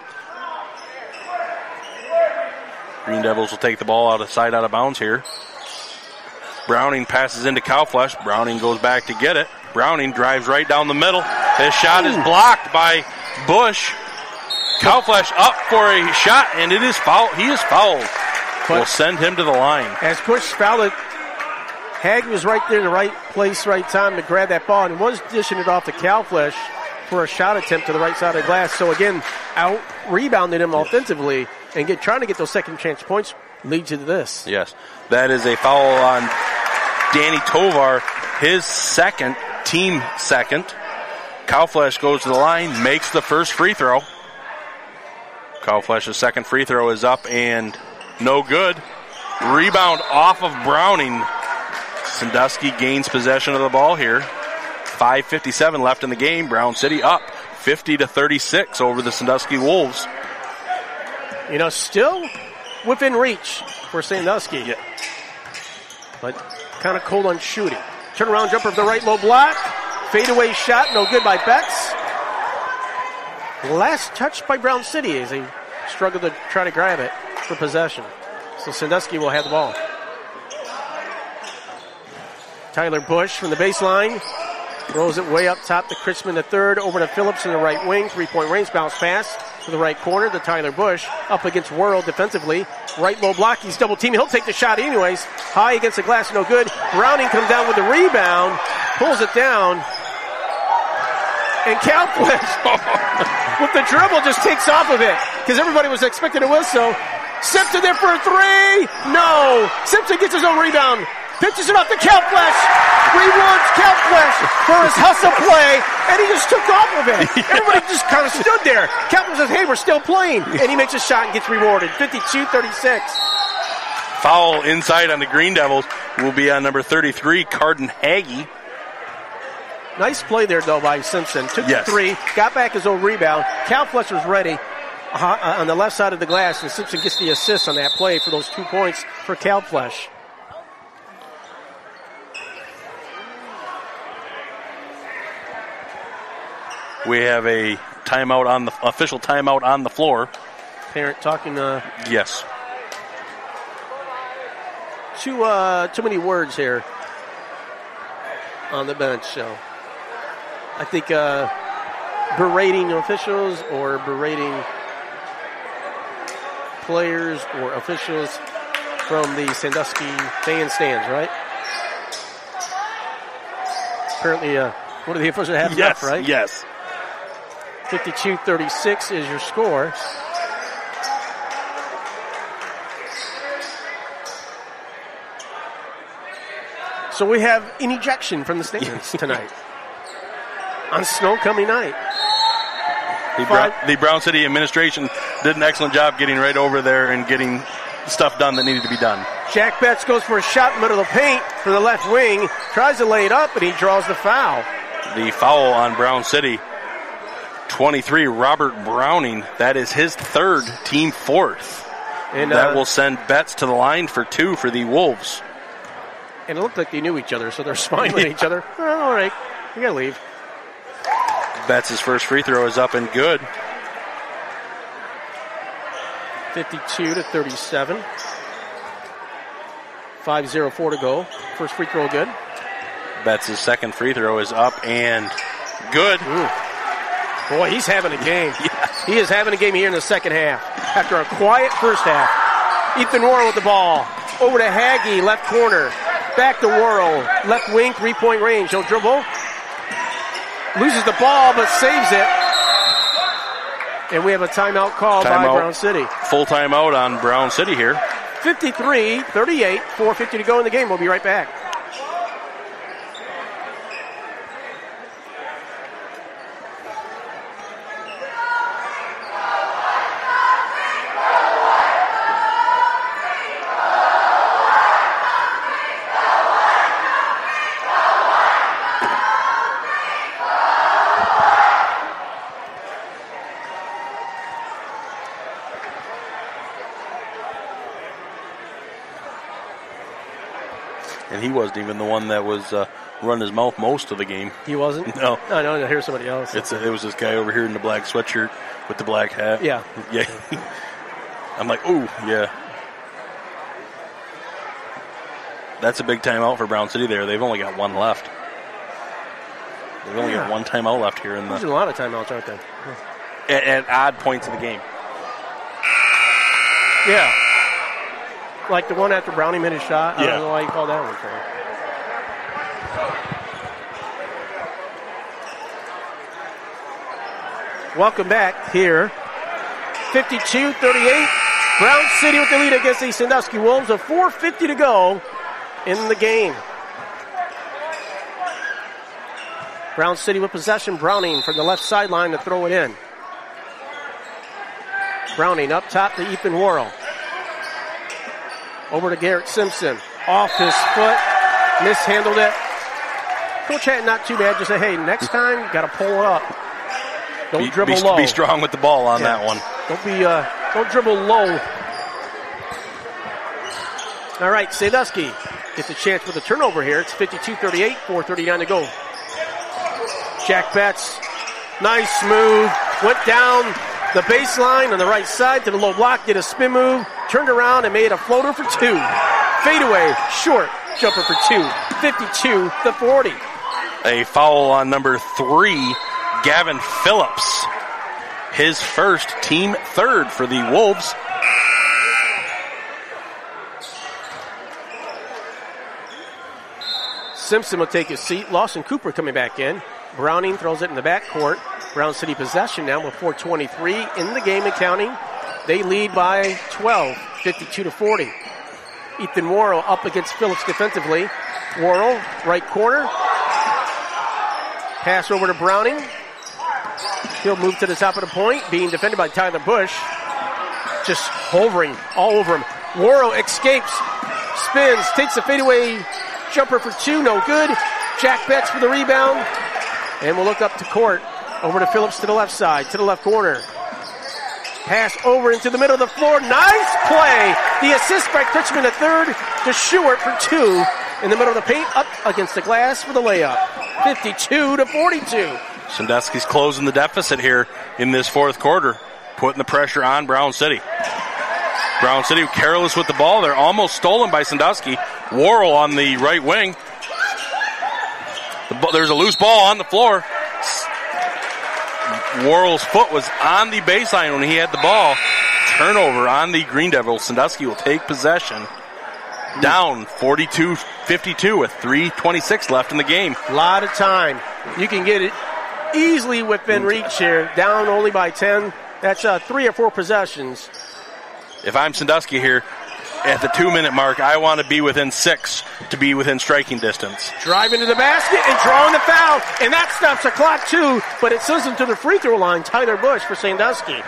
Green Devils will take the ball out of sight, out of bounds here. Browning passes into Cal Flash. Browning goes back to get it. Browning drives right down the middle. His shot is blocked by Bush. Cal Flash up for a shot, and it is foul. He is fouled. will send him to the line. As push fouled it, Hag was right there in the right place, right time to grab that ball and was dishing it off to Calflesh for a shot attempt to the right side of the glass. So again, out rebounded him offensively and get trying to get those second chance points leads to this. Yes, that is a foul on Danny Tovar, his second, team second. Calflesh goes to the line, makes the first free throw. Calflesh's second free throw is up and no good. Rebound off of Browning. Sandusky gains possession of the ball here. five fifty-seven left in the game. Brown City up fifty to thirty-six over the Sandusky Wolves. You know, still within reach for Sandusky. Yeah. But kind of cold on shooting. Turnaround jumper for the right low block. Fadeaway shot, no good by Betts. Last touch by Brown City as they struggle to try to grab it for possession. So Sandusky will have the ball. Tyler Bush from the baseline. Throws it way up top to Kritzman the third. Over to Phillips in the right wing. Three-point range bounce pass to the right corner to Tyler Bush. Up against Worrell defensively. Right low block. He's double teaming. He'll take the shot anyways. High against the glass. No good. Browning comes down with the rebound. Pulls it down. And Calflesh with the dribble just takes off of it because everybody was expecting a whistle. Simpson there for a three. No. Simpson gets his own rebound. Pitches it off to Calflesh. Rewards Calflesh for his hustle play, and he just took off of it. Everybody just kind of stood there. Calflesh says, hey, we're still playing. And he makes a shot and gets rewarded. fifty-two thirty-six. Foul inside on the Green Devils will be on number thirty-three, Carden Hagee. Nice play there, though, by Simpson. Took yes. the three, got back his own rebound. Calflesh was ready uh, on the left side of the glass, and Simpson gets the assist on that play for those two points for Calflesh. We have a timeout on the official timeout on the floor. Parent talking. Uh, yes. Too uh, too many words here on the bench. So I think uh, berating officials or berating players or officials from the Sandusky fan stands, right? Apparently, uh, one of the officials have yes, enough, right? Yes. fifty-two thirty-six is your score. So we have an ejection from the stands tonight on Snowcoming night. The, Brown, the Brown City administration did an excellent job getting right over there and getting stuff done that needed to be done. Jack Betts goes for a shot in the middle of the paint from the left wing, tries to lay it up, and he draws the foul. The foul on Brown City. twenty-three, Robert Browning. That is his third, team fourth. And that uh, will send Betts to the line for two for the Wolves. And it looked like they knew each other, so they're smiling at each other. Oh, all right, you gotta leave. Betts' first free throw is up and good. fifty-two to thirty-seven. five oh four to go. First free throw good. Betts' second free throw is up and good. Ooh. Boy, he's having a game. Yeah. He is having a game here in the second half. After a quiet first half. Ethan Worrell with the ball. Over to Hagee, left corner. Back to Worrell. Left wing, three-point range. He'll dribble. Loses the ball, but saves it. And we have a timeout called timeout. by Brown City. Full timeout on Brown City here. fifty-three thirty-eight, four fifty to go in the game. We'll be right back. And he wasn't even the one that was uh, running his mouth most of the game. He wasn't? No. No, no, here's somebody else. It's a, it was this guy over here in the black sweatshirt with the black hat. Yeah. Yeah. I'm like, ooh, yeah. That's a big timeout for Brown City there. They've only got one left. They've only yeah. got one timeout left here. In the, There's a lot of timeouts, aren't there? At, at odd points of the game. Yeah. Like the one after Browning made his shot. I Yeah. don't know why you called that one for. Welcome back here. fifty-two thirty-eight. Brown City with the lead against the Sandusky Wolves. A four fifty to go in the game. Brown City with possession. Browning from the left sideline to throw it in. Browning up top to Ethan Worrell. Over to Garrett Simpson. Off his foot. Mishandled it. Coach Hatton not too bad. Just say, hey, next time, got to pull it up. Don't Be, dribble be, low. be strong with the ball on Yeah. that one. Don't be, uh, don't dribble low. All right, Sandusky gets a chance with a turnover here. It's fifty-two thirty-eight, four thirty-nine to go. Jack Betts, nice move. Went down the baseline on the right side to the low block, did a spin move, turned around and made a floater for two. Fadeaway, short, jumper for two. fifty-two to forty. A foul on number three, Gavin Phillips. His first, team third for the Wolves. Simpson will take his seat. Lawson Cooper coming back in. Browning throws it in the backcourt. Brown City possession now with four twenty-three in the game and counting. They lead by twelve, fifty-two to forty. Ethan Worrell up against Phillips defensively. Worrell, right corner. Pass over to Browning. He'll move to the top of the point, being defended by Tyler Bush. Just hovering all over him. Worrell escapes, spins, takes a fadeaway jumper for two, no good. Jack Betts for the rebound. And we'll look up to court. Over to Phillips to the left side, to the left corner. Pass over into the middle of the floor. Nice play. The assist by Critchman at third to Stewart for two. In the middle of the paint, up against the glass for the layup. fifty-two to forty-two. Sandusky's closing the deficit here in this fourth quarter, putting the pressure on Brown City. Brown City careless with the ball. They're almost stolen by Sandusky. Worrell on the right wing. The ball, there's a loose ball on the floor. Worrell's foot was on the baseline when he had the ball. Turnover on the Green Devils. Sandusky will take possession. Down forty-two fifty-two with three twenty-six left in the game. A lot of time. You can get it easily within reach here. Down only by ten. That's uh, three or four possessions. If I'm Sandusky here, at the two-minute mark, I want to be within six to be within striking distance. Driving to the basket and drawing the foul. And that stops the clock too, but it sends him to the free throw line. Tyler Bush for Sandusky.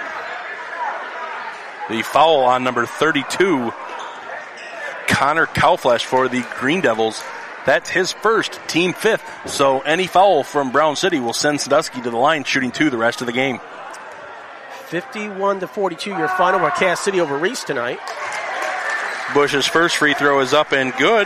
The foul on number thirty-two, Connor Kauflesh for the Green Devils. That's his first, team fifth. So any foul from Brown City will send Sandusky to the line, shooting two the rest of the game. fifty-one to forty-two, your final with Cass City over Reese tonight. Bush's first free throw is up and good.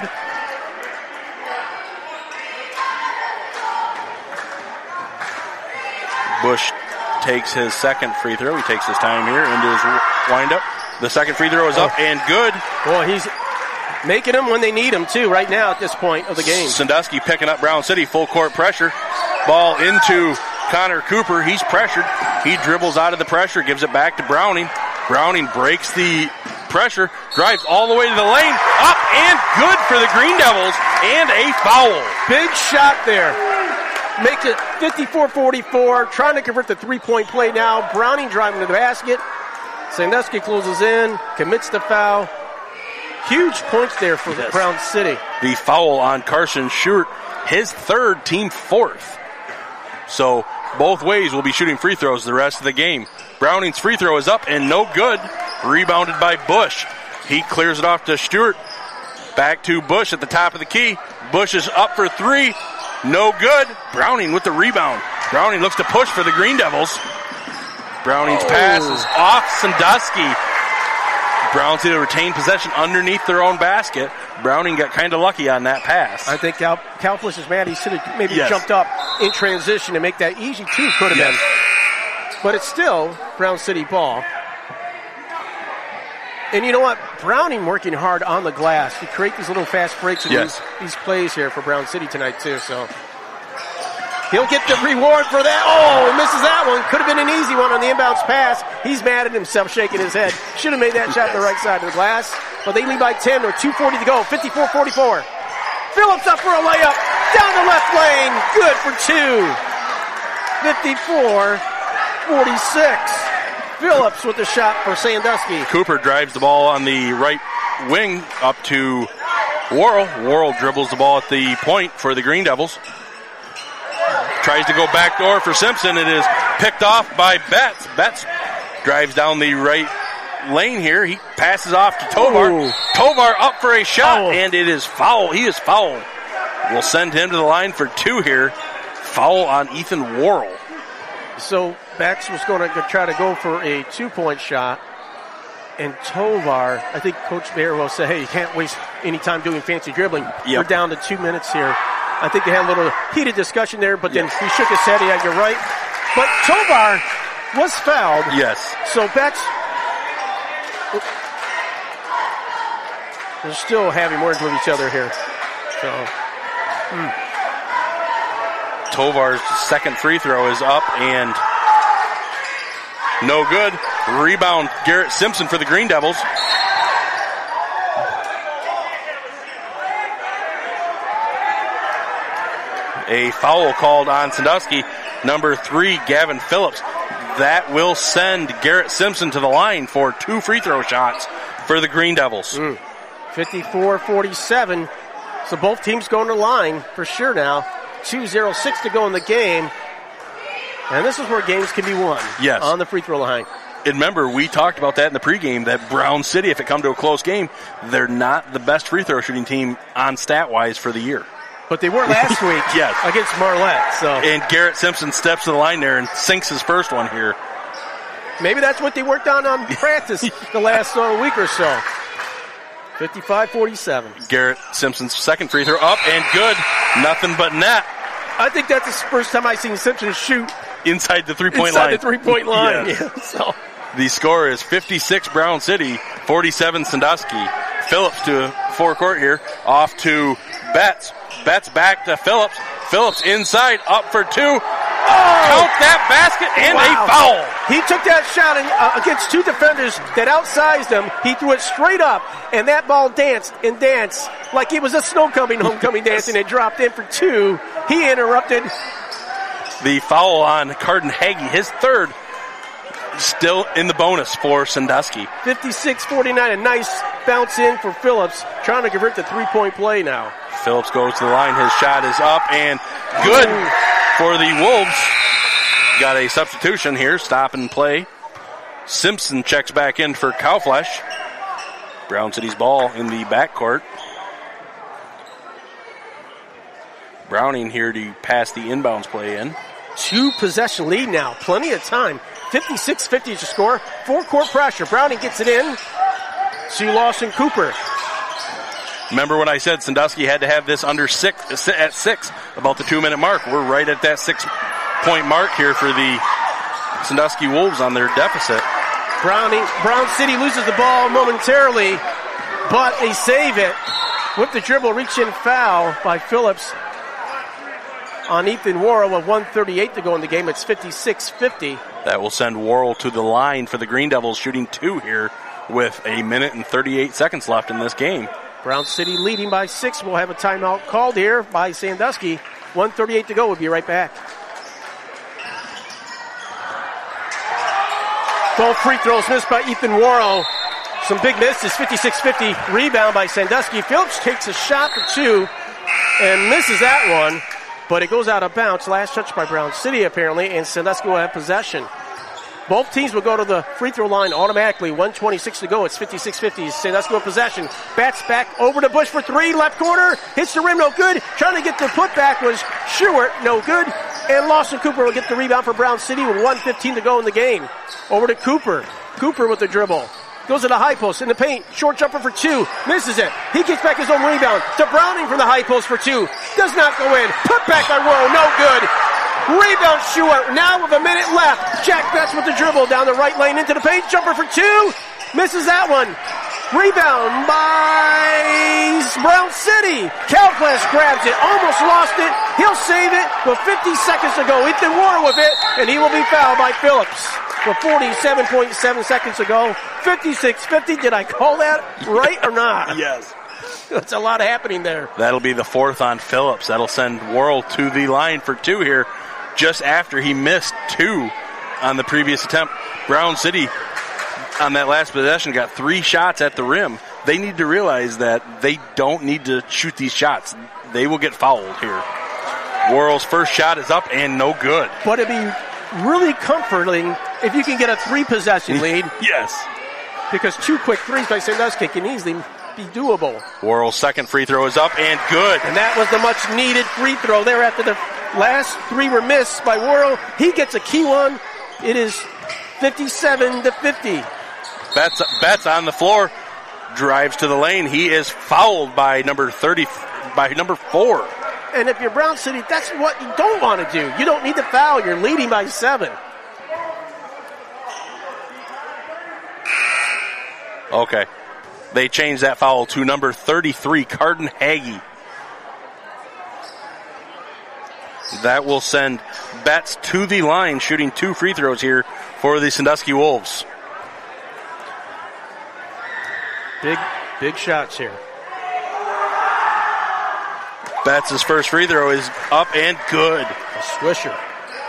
Bush takes his second free throw. He takes his time here into his windup. The second free throw is up Oh. and good. Boy, he's making them when they need him too right now at this point of the game. Sandusky picking up Brown City, full court pressure. Ball into Connor Cooper. He's pressured. He dribbles out of the pressure, gives it back to Browning. Browning breaks the pressure, drives all the way to the lane, up and good for the Green Devils, and a foul. Big shot there. Makes it fifty-four forty-four. Trying to convert the three-point play now. Browning driving to the basket. Sandusky closes in, commits the foul. Huge points there for Yes. Brown City. The foul on Carson Schurt, his third, team fourth. So both ways will be shooting free throws the rest of the game. Browning's free throw is up and no good. Rebounded by Bush. He clears it off to Stewart. Back to Bush at the top of the key. Bush is up for three. No good. Browning with the rebound. Browning looks to push for the Green Devils. Browning's Oh. pass is off Sandusky. Brown City retained possession underneath their own basket. Browning got kind of lucky on that pass. I think Cal- Calflish is mad. He should have maybe Yes. jumped up in transition to make that easy two. Could have Yes. been. But it's still Brown City ball. And you know what? Browning working hard on the glass to create these little fast breaks and Yes. these, these plays here for Brown City tonight too. So he'll get the reward for that. Oh, he misses that one. Could have been an easy one on the inbounds pass. He's mad at himself, shaking his head. Should have made that shot on the right side of the glass. but they lead by ten or two forty to go. fifty-four forty-four. Phillips up for a layup. Down the left lane. Good for two. fifty-four forty-six. Phillips with the shot for Sandusky. Cooper drives the ball on the right wing up to Worrell. Worrell dribbles the ball at the point for the Green Devils. Tries to go backdoor for Simpson. It is picked off by Betts. Betts drives down the right lane here. He passes off to Tovar. Ooh. Tovar up for a shot, Foul. and it is foul. He is fouled. We'll send him to the line for two here. Foul on Ethan Worrell. So Bax was going to try to go for a two-point shot. And Tovar, I think Coach Bayer will say, hey, you can't waste any time doing fancy dribbling. Yep. We're down to two minutes here. I think they had a little heated discussion there, but then Yes. he shook his head. Yeah, you're right. But Tovar was fouled. Yes. So Bax, they're still having words with each other here. So Tovar's second free throw is up and no good. Rebound, Garrett Simpson for the Green Devils. A foul called on Sandusky. Number three, Gavin Phillips. That will send Garrett Simpson to the line for two free throw shots for the Green Devils. fifty-four forty-seven. So both teams going to the line for sure now. two oh six to go in the game. And this is where games can be won. Yes. On the free throw line. And remember, we talked about that in the pregame, that Brown City, if it come to a close game, they're not the best free throw shooting team on stat-wise for the year. But they were last week Yes. against Marlette. So And Garrett Simpson steps to the line there and sinks his first one here. maybe that's what they worked on on practice the last uh, week or so. fifty-five forty-seven. Garrett Simpson's second free throw up and good. Nothing but net I think that's the first time I've seen Simpson shoot inside the three-point inside line. the three-point line. Yes. Yeah, so The score is fifty-six Brown City, forty-seven Sandusky. Phillips to forecourt here, off to Betts. Betts back to Phillips. Phillips inside, up for two. Count that basket and Wow. a foul. He took that shot and, uh, against two defenders that outsized him. He threw it straight up, and that ball danced and danced like it was a snow coming homecoming dance, and it dropped in for two. He interrupted. The foul on Carden Hagee, his third, still in the bonus for Sandusky. fifty-six forty-nine, a nice bounce in for Phillips, trying to convert the three-point play now. Phillips goes to the line. His shot is up and good for the Wolves. Got a substitution here. Stop and play. Simpson checks back in for Cowflesh. Brown City's ball in the backcourt. Browning here to pass the inbounds play in. Two possession lead now, plenty of time. fifty-six fifty is the score. Four court pressure. Browning gets it in to Lawson Cooper. Remember when I said Sandusky had to have this under six at six about the two-minute mark? We're right at that six-point mark here for the Sandusky Wolves on their deficit. Browning, Brown City loses the ball momentarily, but they save it with the dribble reach-in foul by Phillips on Ethan Worrell with one thirty-eight to go in the game. It's fifty-six fifty. That will send Worrell to the line for the Green Devils, shooting two here with a minute and thirty-eight seconds left in this game. Brown City leading by six. We'll have a timeout called here by Sandusky. one thirty-eight to go. We'll be right back. Both free throws missed by Ethan Worrell. Some big misses. fifty-six fifty. Rebound by Sandusky. Phillips takes a shot for two and misses that one, but it goes out of bounds. Last touch by Brown City apparently, and Sandusky will have possession. Both teams will go to the free throw line automatically. one twenty-six to go. It's fifty-six fifty. Sandusky with possession. Bats back over to Bush for three. Left corner. Hits the rim. No good. Trying to get the putback was Stewart. No good. And Lawson Cooper will get the rebound for Brown City with one fifteen to go in the game. Over to Cooper. Cooper with the dribble. Goes to the high post in the paint. Short jumper for two. Misses it. He gets back his own rebound to Browning from the high post for two. Does not go in. Put back by Worrell. No good. Rebound Stewart. Now with a minute left. Jack Betts with the dribble down the right lane into the paint. Jumper for two. Misses that one. Rebound by Brown City. Cowflesh grabs it. Almost lost it. He'll save it with fifty seconds to go. Ethan Worrell with it, and he will be fouled by Phillips. With forty-seven point seven seconds to go, fifty-six fifty. Did I call that right or not? Yes. That's a lot happening there. That'll be the fourth on Phillips. That'll send Worrell to the line for two here, just after he missed two on the previous attempt. Brown City, on that last possession, got three shots at the rim. They need to realize that they don't need to shoot these shots. They will get fouled here. Worrell's first shot is up and no good. But it'd be really comforting if you can get a three-possession lead. Yes. Because two quick threes by Sandusky can easily be doable. Worrell's second free throw is up and good. And that was the much-needed free throw there after the last three were missed by Worrell. He gets a key one. It is fifty-seven to fifty. Betts, Betts on the floor, drives to the lane. He is fouled by number thirty, by number four. And if you're Brown City, that's what you don't want to do. You don't need to foul. You're leading by seven. Okay. They changed that foul to number thirty-three, Carden Hagee. That will send Betts to the line, shooting two free throws here for the Sandusky Wolves. Big, big shots here. Betts' first free throw is up and good. A swisher.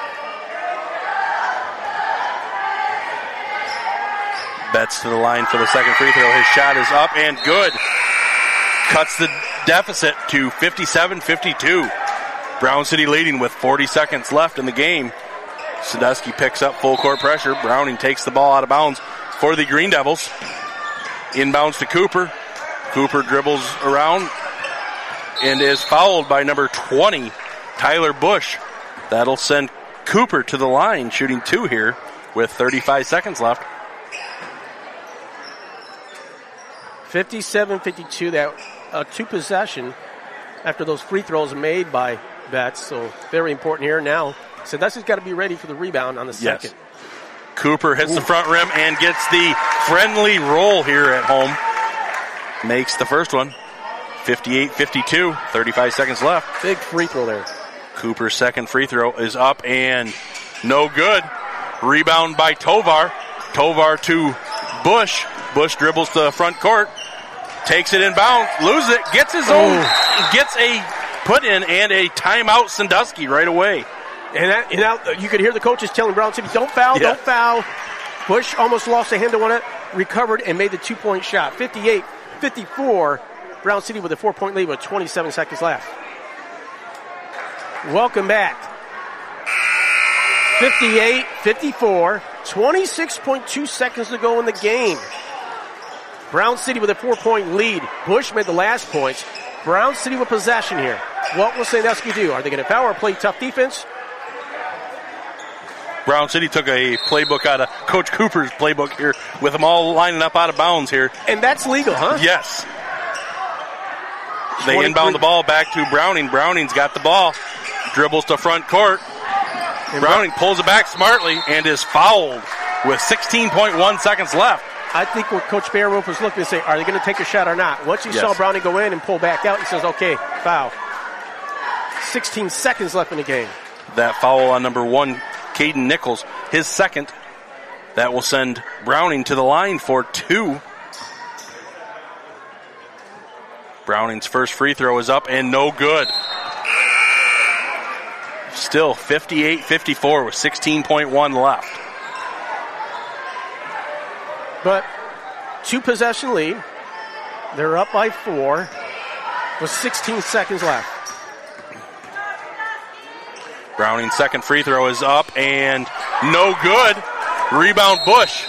Betts to the line for the second free throw. His shot is up and good. Cuts the deficit to fifty-seven fifty-two. Brown City leading with forty seconds left in the game. Sandusky picks up full court pressure. Browning takes the ball out of bounds for the Green Devils. Inbounds to Cooper. Cooper dribbles around and is fouled by number twenty, Tyler Bush. That'll send Cooper to the line, shooting two here with thirty-five seconds left. fifty-seven fifty-two, that uh, two possession after those free throws made by Betts. So very important here now. So that's just got to be ready for the rebound on the second. Yes. Cooper hits Ooh. the front rim and gets the friendly roll here at home. Makes the first one. fifty-eight fifty-two, thirty-five seconds left. Big free throw there. Cooper's second free throw is up and no good. Rebound by Tovar. Tovar to Bush. Bush dribbles to the front court. Takes it inbounds. Loses it. Gets his own. Ooh. Gets a put in and a timeout Sandusky right away. And, that, and now you could hear the coaches telling Brown City, don't foul, yeah. don't foul. Bush almost lost a handle on it. Recovered and made the two-point shot. fifty-eight fifty-four. Brown City with a four-point lead with twenty-seven seconds left. Welcome back. fifty-eight fifty-four. twenty-six point two seconds to go in the game. Brown City with a four-point lead. Bush made the last points. Brown City with possession here. What will Sandusky do? Are they going to foul or play tough defense? Brown City took a playbook out of Coach Cooper's playbook here with them all lining up out of bounds here. And that's legal, huh? Yes. They inbound the ball back to Browning. Browning's got the ball. Dribbles to front court. And Browning pulls it back smartly and is fouled with sixteen point one seconds left. I think what Coach Bearwolf was looking to say, are they going to take a shot or not? Once he yes. saw Browning go in and pull back out, he says, okay, foul. sixteen seconds left in the game. That foul on number one, Caden Nichols, his second. That will send Browning to the line for two. Browning's first free throw is up and no good. Still fifty-eight fifty-four with sixteen point one left. But two possession lead. They're up by four with sixteen seconds left. Browning's second free throw is up and no good. Rebound Bush.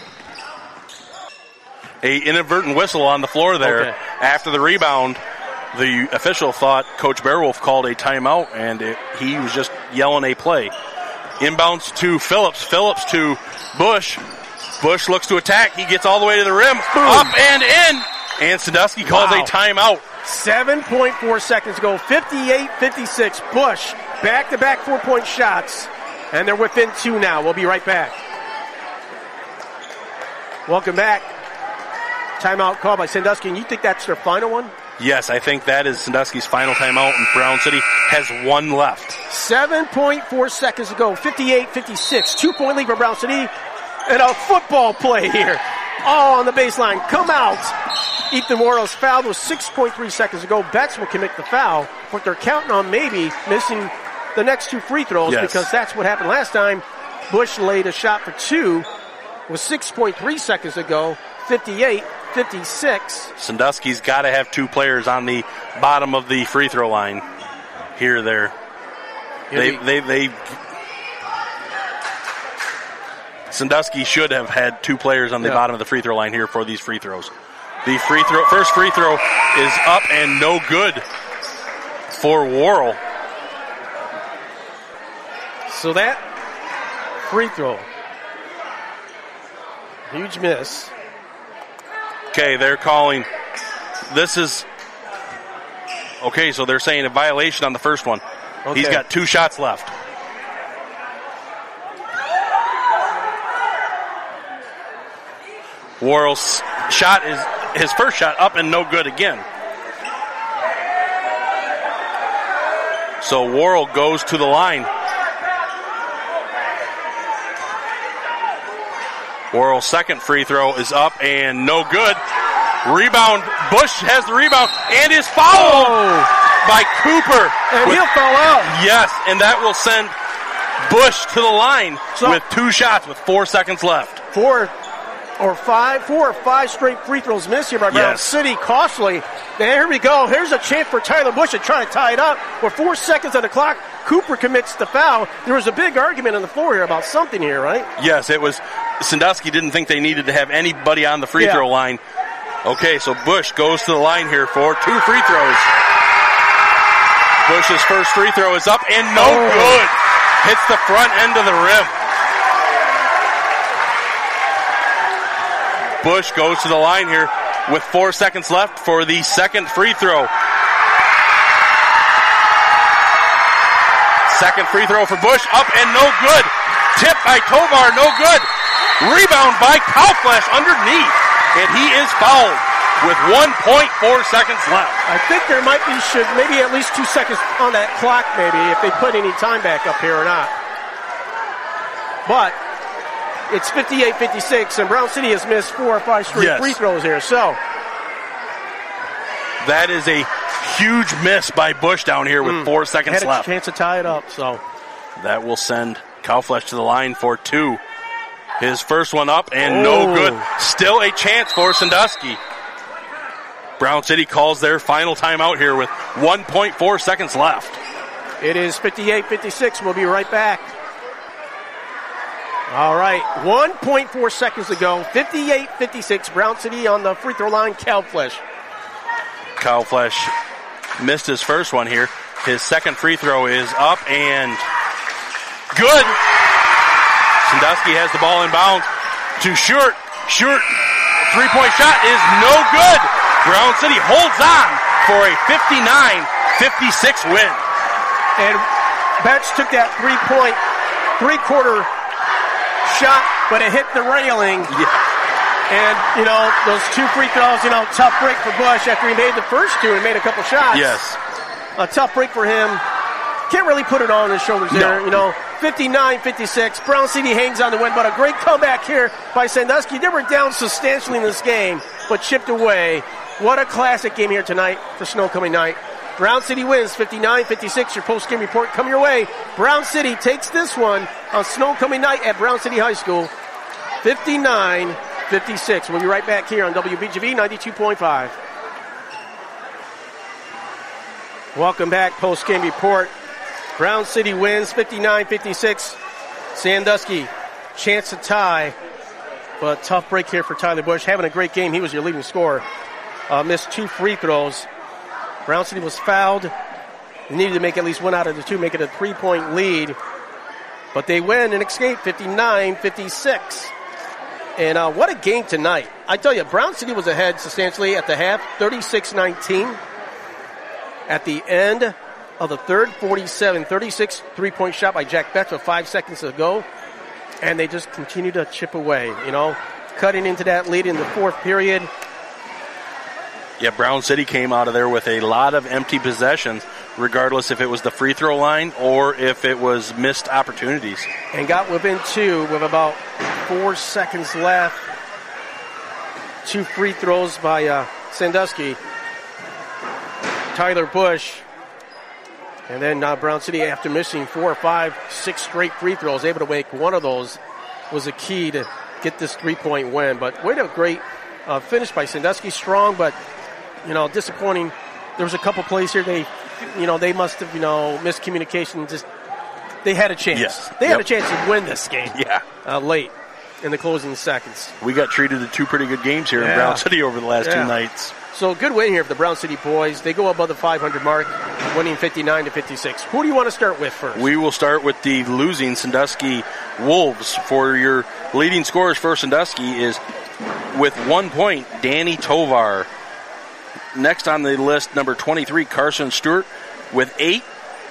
A inadvertent whistle on the floor there. Okay. After the rebound, the official thought Coach Bearwolf called a timeout, and it, he was just yelling a play. Inbounds to Phillips. Phillips to Bush. Bush looks to attack. He gets all the way to the rim. Boom. Up and in. And Sandusky calls wow. a timeout. seven point four seconds to go. fifty-eight fifty-six. Bush back-to-back four-point shots. And they're within two now. We'll be right back. Welcome back. Timeout called by Sandusky. And you think that's their final one? Yes, I think that is Sandusky's final timeout, and Brown City has one left. seven point four seconds to go. fifty-eight fifty-six. Two-point lead for Brown City. And a football play here. Oh, on the baseline. Come out. Ethan Worrell's fouled with six point three seconds to go. Betts will commit the foul, but they're counting on maybe missing the next two free throws yes. because that's what happened last time. Bush laid a shot for two with six point three seconds to go. fifty-eight fifty-six. Sandusky's got to have two players on the bottom of the free throw line. Here, there. They, they, they. Sandusky should have had two players on the yeah. bottom of the free throw line here for these free throws. The free throw, first free throw is up and no good for Worrell. So that free throw, huge miss. Okay, they're calling. This is okay. So they're saying a violation on the first one. Okay. He's got two shots left. Worrell's shot is his first shot up and no good again. So Worrell goes to the line. Worrell's second free throw is up and no good. Rebound. Bush has the rebound and is fouled oh. by Cooper. And with, he'll foul out. Yes, and that will send Bush to the line so, with two shots with four seconds left. Four or five, four or five straight free throws missed here by Brown yes. City. Costly. There we go. Here's a chance for Tyler Bush to try to tie it up. With four seconds on the clock, Cooper commits the foul. There was a big argument on the floor here about something here, right? Yes, it was. Sandusky didn't think they needed to have anybody on the free yeah. throw line. Okay, so Bush goes to the line here for two free throws. Bush's first free throw is up and no oh. good. Hits the front end of the rim. Bush goes to the line here with four seconds left for the second free throw. Second free throw for Bush, up and no good. Tip by Tovar, no good. Rebound by Kauflesh underneath, and he is fouled with one point four seconds left. I think there might be should maybe at least two seconds on that clock, maybe, if they put any time back up here or not. But it's fifty-eight fifty-six, and Brown City has missed four or five straight yes. free throws here. So that is a huge miss by Bush down here with mm. four seconds Had a left. Chance to tie it up. So that will send Kauflesh to the line for two. His first one up and oh. no good. Still a chance for Sandusky. Brown City calls their final timeout here with one point four seconds left. It is fifty-eight fifty-six. We'll be right back. All right, one point four seconds to go. fifty-eight fifty-six. Brown City on the free throw line. Kauflesh. Kauflesh missed his first one here. His second free throw is up and good. Sandusky has the ball in bounds to Short. Short, three-point shot is no good. Brown City holds on for a fifty-nine fifty-six win. And Betts took that three-point, three-quarter shot, but it hit the railing. Yeah. And, you know, those two free throws, you know, tough break for Bush after he made the first two and made a couple shots. Yes. A tough break for him. Can't really put it on his shoulders there, no. you know. fifty-nine fifty-six. Brown City hangs on to win, but a great comeback here by Sandusky. They were down substantially in this game, but chipped away. What a classic game here tonight for Snow Coming Night. Brown City wins fifty-nine fifty-six. Your post-game report coming your way. Brown City takes this one on Snow Coming Night at Brown City High School. fifty-nine fifty-six. We'll be right back here on W B G V ninety-two point five. Welcome back, post-game report. Brown City wins fifty-nine fifty-six. Sandusky, chance to tie, but tough break here for Tyler Bush. Having a great game. He was your leading scorer. Uh, missed two free throws. Brown City was fouled. They needed to make at least one out of the two, make it a three-point lead. But they win and escape fifty-nine fifty-six. And uh, what a game tonight. I tell you, Brown City was ahead substantially at the half, thirty-six nineteen. At the end of the third, forty-seven thirty-six, three-point shot by Jack Betts with five seconds to go. And they just continue to chip away, you know, cutting into that lead in the fourth period. Yeah, Brown City came out of there with a lot of empty possessions, regardless if it was the free throw line or if it was missed opportunities. And got within two with about four seconds left. two free throws by uh, Sandusky. Tyler Bush. And then uh, Brown City, after missing four or five, six straight free throws, able to make one of those was a key to get this three-point win. But way to great uh, finish by Sandusky. Strong, but, you know, disappointing. There was a couple plays here. They, you know, they must have, you know, miscommunication. Just they had a chance. Yes. They yep. had a chance to win this game. Yeah. Uh, late in the closing seconds. We got treated to two pretty good games here yeah. in Brown City over the last yeah. two nights. So good win here for the Brown City boys. They go above the five hundred mark, winning fifty-nine to fifty-six. Who do you want to start with first? We will start with the losing Sandusky Wolves. For your leading scorers for Sandusky is, with one point, Danny Tovar. Next on the list, number twenty-three, Carson Stewart, with eight.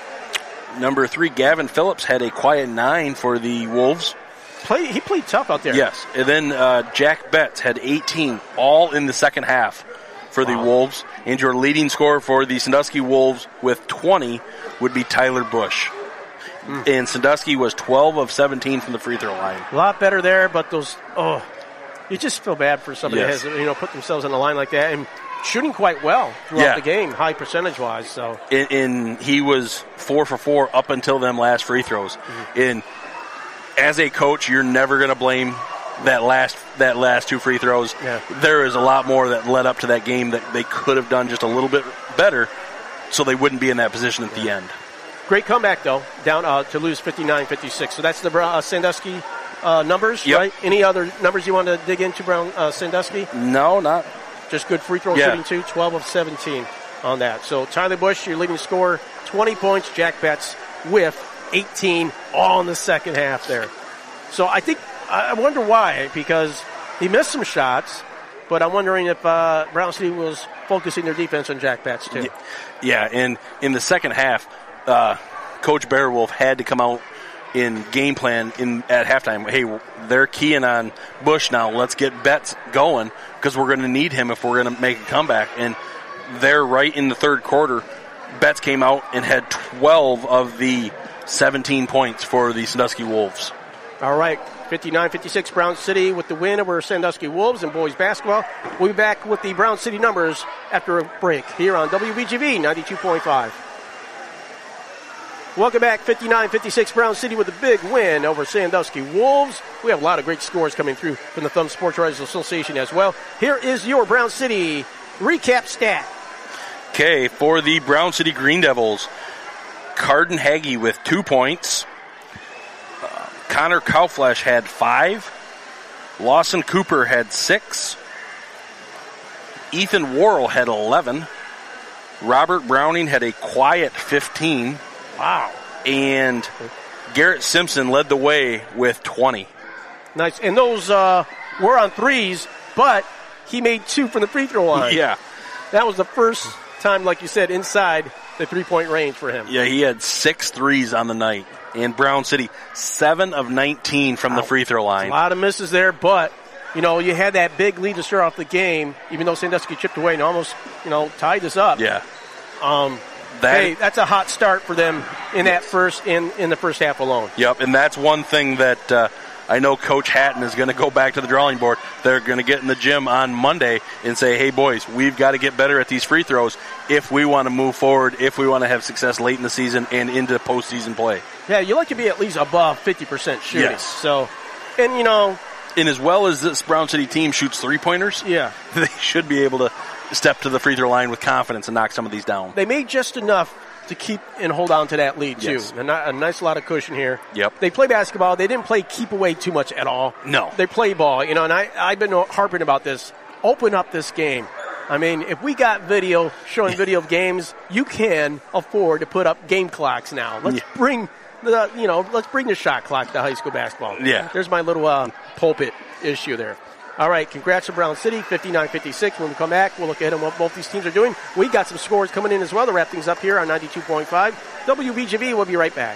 Number three, Gavin Phillips, had a quiet nine for the Wolves. Play, he played tough out there. Yes. And then uh, Jack Betts had eighteen, all in the second half for the wow. Wolves. And your leading scorer for the Sandusky Wolves with twenty would be Tyler Bush. Mm. And Sandusky was twelve of seventeen from the free throw line. A lot better there, but those, oh, you just feel bad for somebody yes. that has, you know, put themselves on the line like that. And shooting quite well throughout yeah. the game, high percentage-wise. So, and, and he was four for four up until them last free throws. Mm-hmm. And as a coach, you're never going to blame that last that last two free throws. Yeah. There is a lot more that led up to that game that they could have done just a little bit better, so they wouldn't be in that position at yeah. the end. Great comeback, though, down uh, to lose fifty-nine fifty-six. So that's the uh, Sandusky uh, numbers, yep. right? Any other numbers you want to dig into, Brown uh, Sandusky? No, not. Just good free throw yeah. shooting, too, twelve of seventeen on that. So Tyler Bush, your leading scorer, twenty points. Jack Betts with eighteen, all in the second half there. So I think, I wonder why, because he missed some shots, but I'm wondering if uh, Brown City was focusing their defense on Jack Betts, too. Yeah, and in the second half, uh, Coach Bearwolf had to come out in game plan in at halftime. Hey, they're keying on Bush now. Let's get Betts going because we're going to need him if we're going to make a comeback. And they're right in the third quarter. Betts came out and had twelve of the seventeen points for the Sandusky Wolves. All right, fifty-nine fifty-six Brown City with the win over Sandusky Wolves in boys basketball. We'll be back with the Brown City numbers after a break here on W B G V ninety-two point five. Welcome back, fifty-nine fifty-six Brown City with a big win over Sandusky Wolves. We have a lot of great scores coming through from the Thumb Sports Writers Association as well. Here is your Brown City recap stat. Okay, for the Brown City Green Devils, Carden Hagee with two points. Uh, Connor Cowflesh had five. Lawson Cooper had six. Ethan Worrell had eleven. Robert Browning had a quiet fifteen. Wow. And Garrett Simpson led the way with twenty. Nice. And those uh, were on threes, but he made two from the free throw line. Yeah. That was the first time, like you said, inside the three-point range for him. Yeah, he had six threes on the night. And Brown City, seven of nineteen from wow. the free throw line. A lot of misses there, but, you know, you had that big lead to start off the game, even though Sandusky chipped away and almost, you know, tied this up. Yeah. Um, that, hey, that's a hot start for them in that first, in, in the first half alone. Yep, and that's one thing that uh, I know Coach Hatton is going to go back to the drawing board. They're going to get in the gym on Monday and say, hey, boys, we've got to get better at these free throws if we want to move forward, if we want to have success late in the season and into postseason play. Yeah, you like to be at least above fifty percent shooting. Yes. So, and, you know. And as well as this Brown City team shoots three-pointers, yeah, they should be able to step to the free throw line with confidence and knock some of these down. They made just enough to keep and hold on to that lead, too. Yes. A, a nice lot of cushion here. Yep. They play basketball. They didn't play keep away too much at all. No. They play ball, you know, and I, I've been harping about this. Open up this game. I mean, if we got video, showing video of games, you can afford to put up game clocks now. Let's yeah. bring the, you know, let's bring the shot clock to high school basketball. Yeah. There's my little uh, pulpit issue there. All right, congrats to Brown City, fifty-nine fifty-six. When we come back, we'll look ahead at what both these teams are doing. We got some scores coming in as well to wrap things up here on ninety-two point five. W B G V, we'll be right back.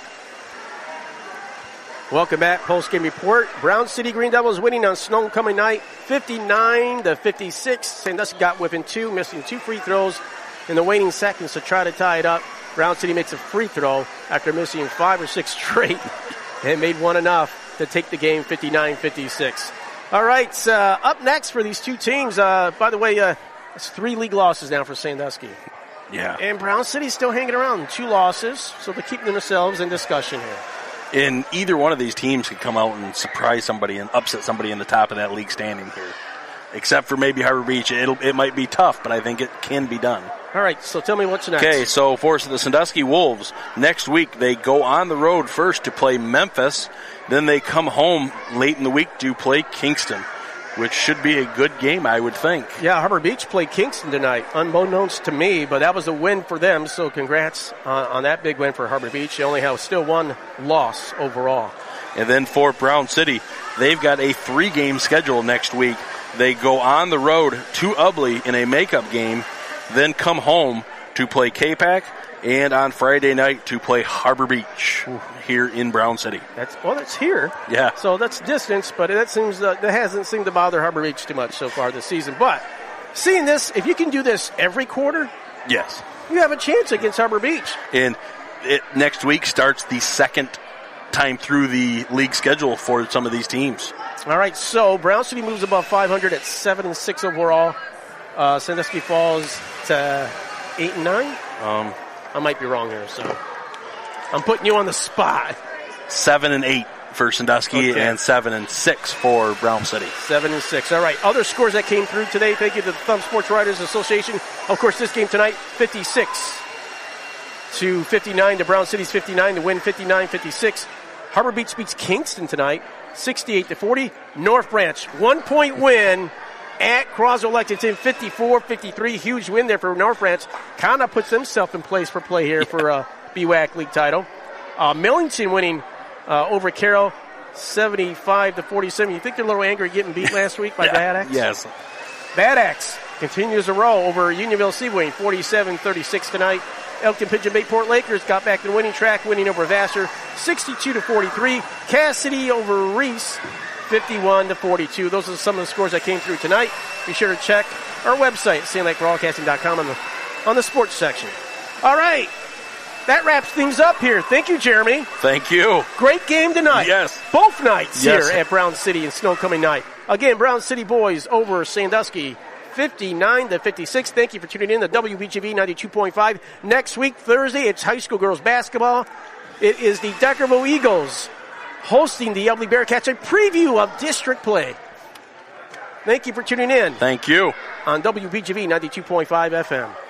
Welcome back, post-game report. Brown City Green Devils winning on Snowcoming night, fifty-nine to fifty-six. Sandusky got within two, missing two free throws in the waning seconds to try to tie it up. Brown City makes a free throw after missing five or six straight and made one enough to take the game fifty-nine fifty-six. All right, uh, up next for these two teams, uh, by the way, uh, it's three league losses now for Sandusky. Yeah. And Brown City's still hanging around. Two losses, so they're keeping themselves in discussion here. And either one of these teams could come out and surprise somebody and upset somebody in the top of that league standing here. Except for maybe Harbor Beach. It'll, it might be tough, but I think it can be done. All right, so tell me what's next. Okay, so for the Sandusky Wolves, next week they go on the road first to play Memphis. Then they come home late in the week to play Kingston, which should be a good game, I would think. Yeah, Harbor Beach played Kingston tonight, unbeknownst to me, but that was a win for them, so congrats uh, on that big win for Harbor Beach. They only have still one loss overall. And then for Brown City, they've got a three-game schedule next week. They go on the road to Ubley in a makeup game, then come home to play K-Pac, and on Friday night to play Harbor Beach Ooh. here in Brown City. That's well, that's here. Yeah. So that's distance, but that seems uh, that hasn't seemed to bother Harbor Beach too much so far this season. But seeing this, if you can do this every quarter, yes, you have a chance against Harbor Beach. And it, next week starts the second time through the league schedule for some of these teams. All right, so Brown City moves above five hundred at seven and six overall. Uh, Sandusky falls to eight and nine. Um, I might be wrong here, so I'm putting you on the spot. Seven and eight for Sandusky, okay. and seven and six for Brown City. Seven and six. All right. Other scores that came through today. Thank you to the Thumb Sports Writers Association. Of course, this game tonight, fifty-six to fifty-nine to Brown City's fifty-nine to win fifty-nine fifty-six. Harbor Beach beats Kingston tonight, sixty-eight to forty. North Branch, one point win at Croswell Lexington, fifty-four fifty-three. Huge win there for North Branch. Kind of puts themselves in place for play here for a B W A C league title. Uh, Millington winning uh, over Carroll, seventy-five to forty-seven. You think they're a little angry getting beat last week by yeah, Bad Axe? Yes. Bad Axe continues a row over Unionville Seaboy, forty-seven thirty-six tonight. Elkton Pigeon Bay Port Lakers got back to the winning track, winning over Vassar, sixty-two to forty-three. Cassidy over Reese, fifty-one to forty-two. Those are some of the scores that came through tonight. Be sure to check our website, sand lake broadcasting dot com, on the, on the sports section. All right. That wraps things up here. Thank you, Jeremy. Thank you. Great game tonight. Yes. Both nights yes. here at Brown City and Snow Coming night. Again, Brown City boys over Sandusky, fifty-nine to fifty-six. Thank you for tuning in to W B G V ninety-two point five. Next week, Thursday, it's high school girls basketball. It is the Deckerville Eagles hosting the Ubley Bearcats, a preview of district play. Thank you for tuning in. Thank you. On W B G V ninety-two point five F M.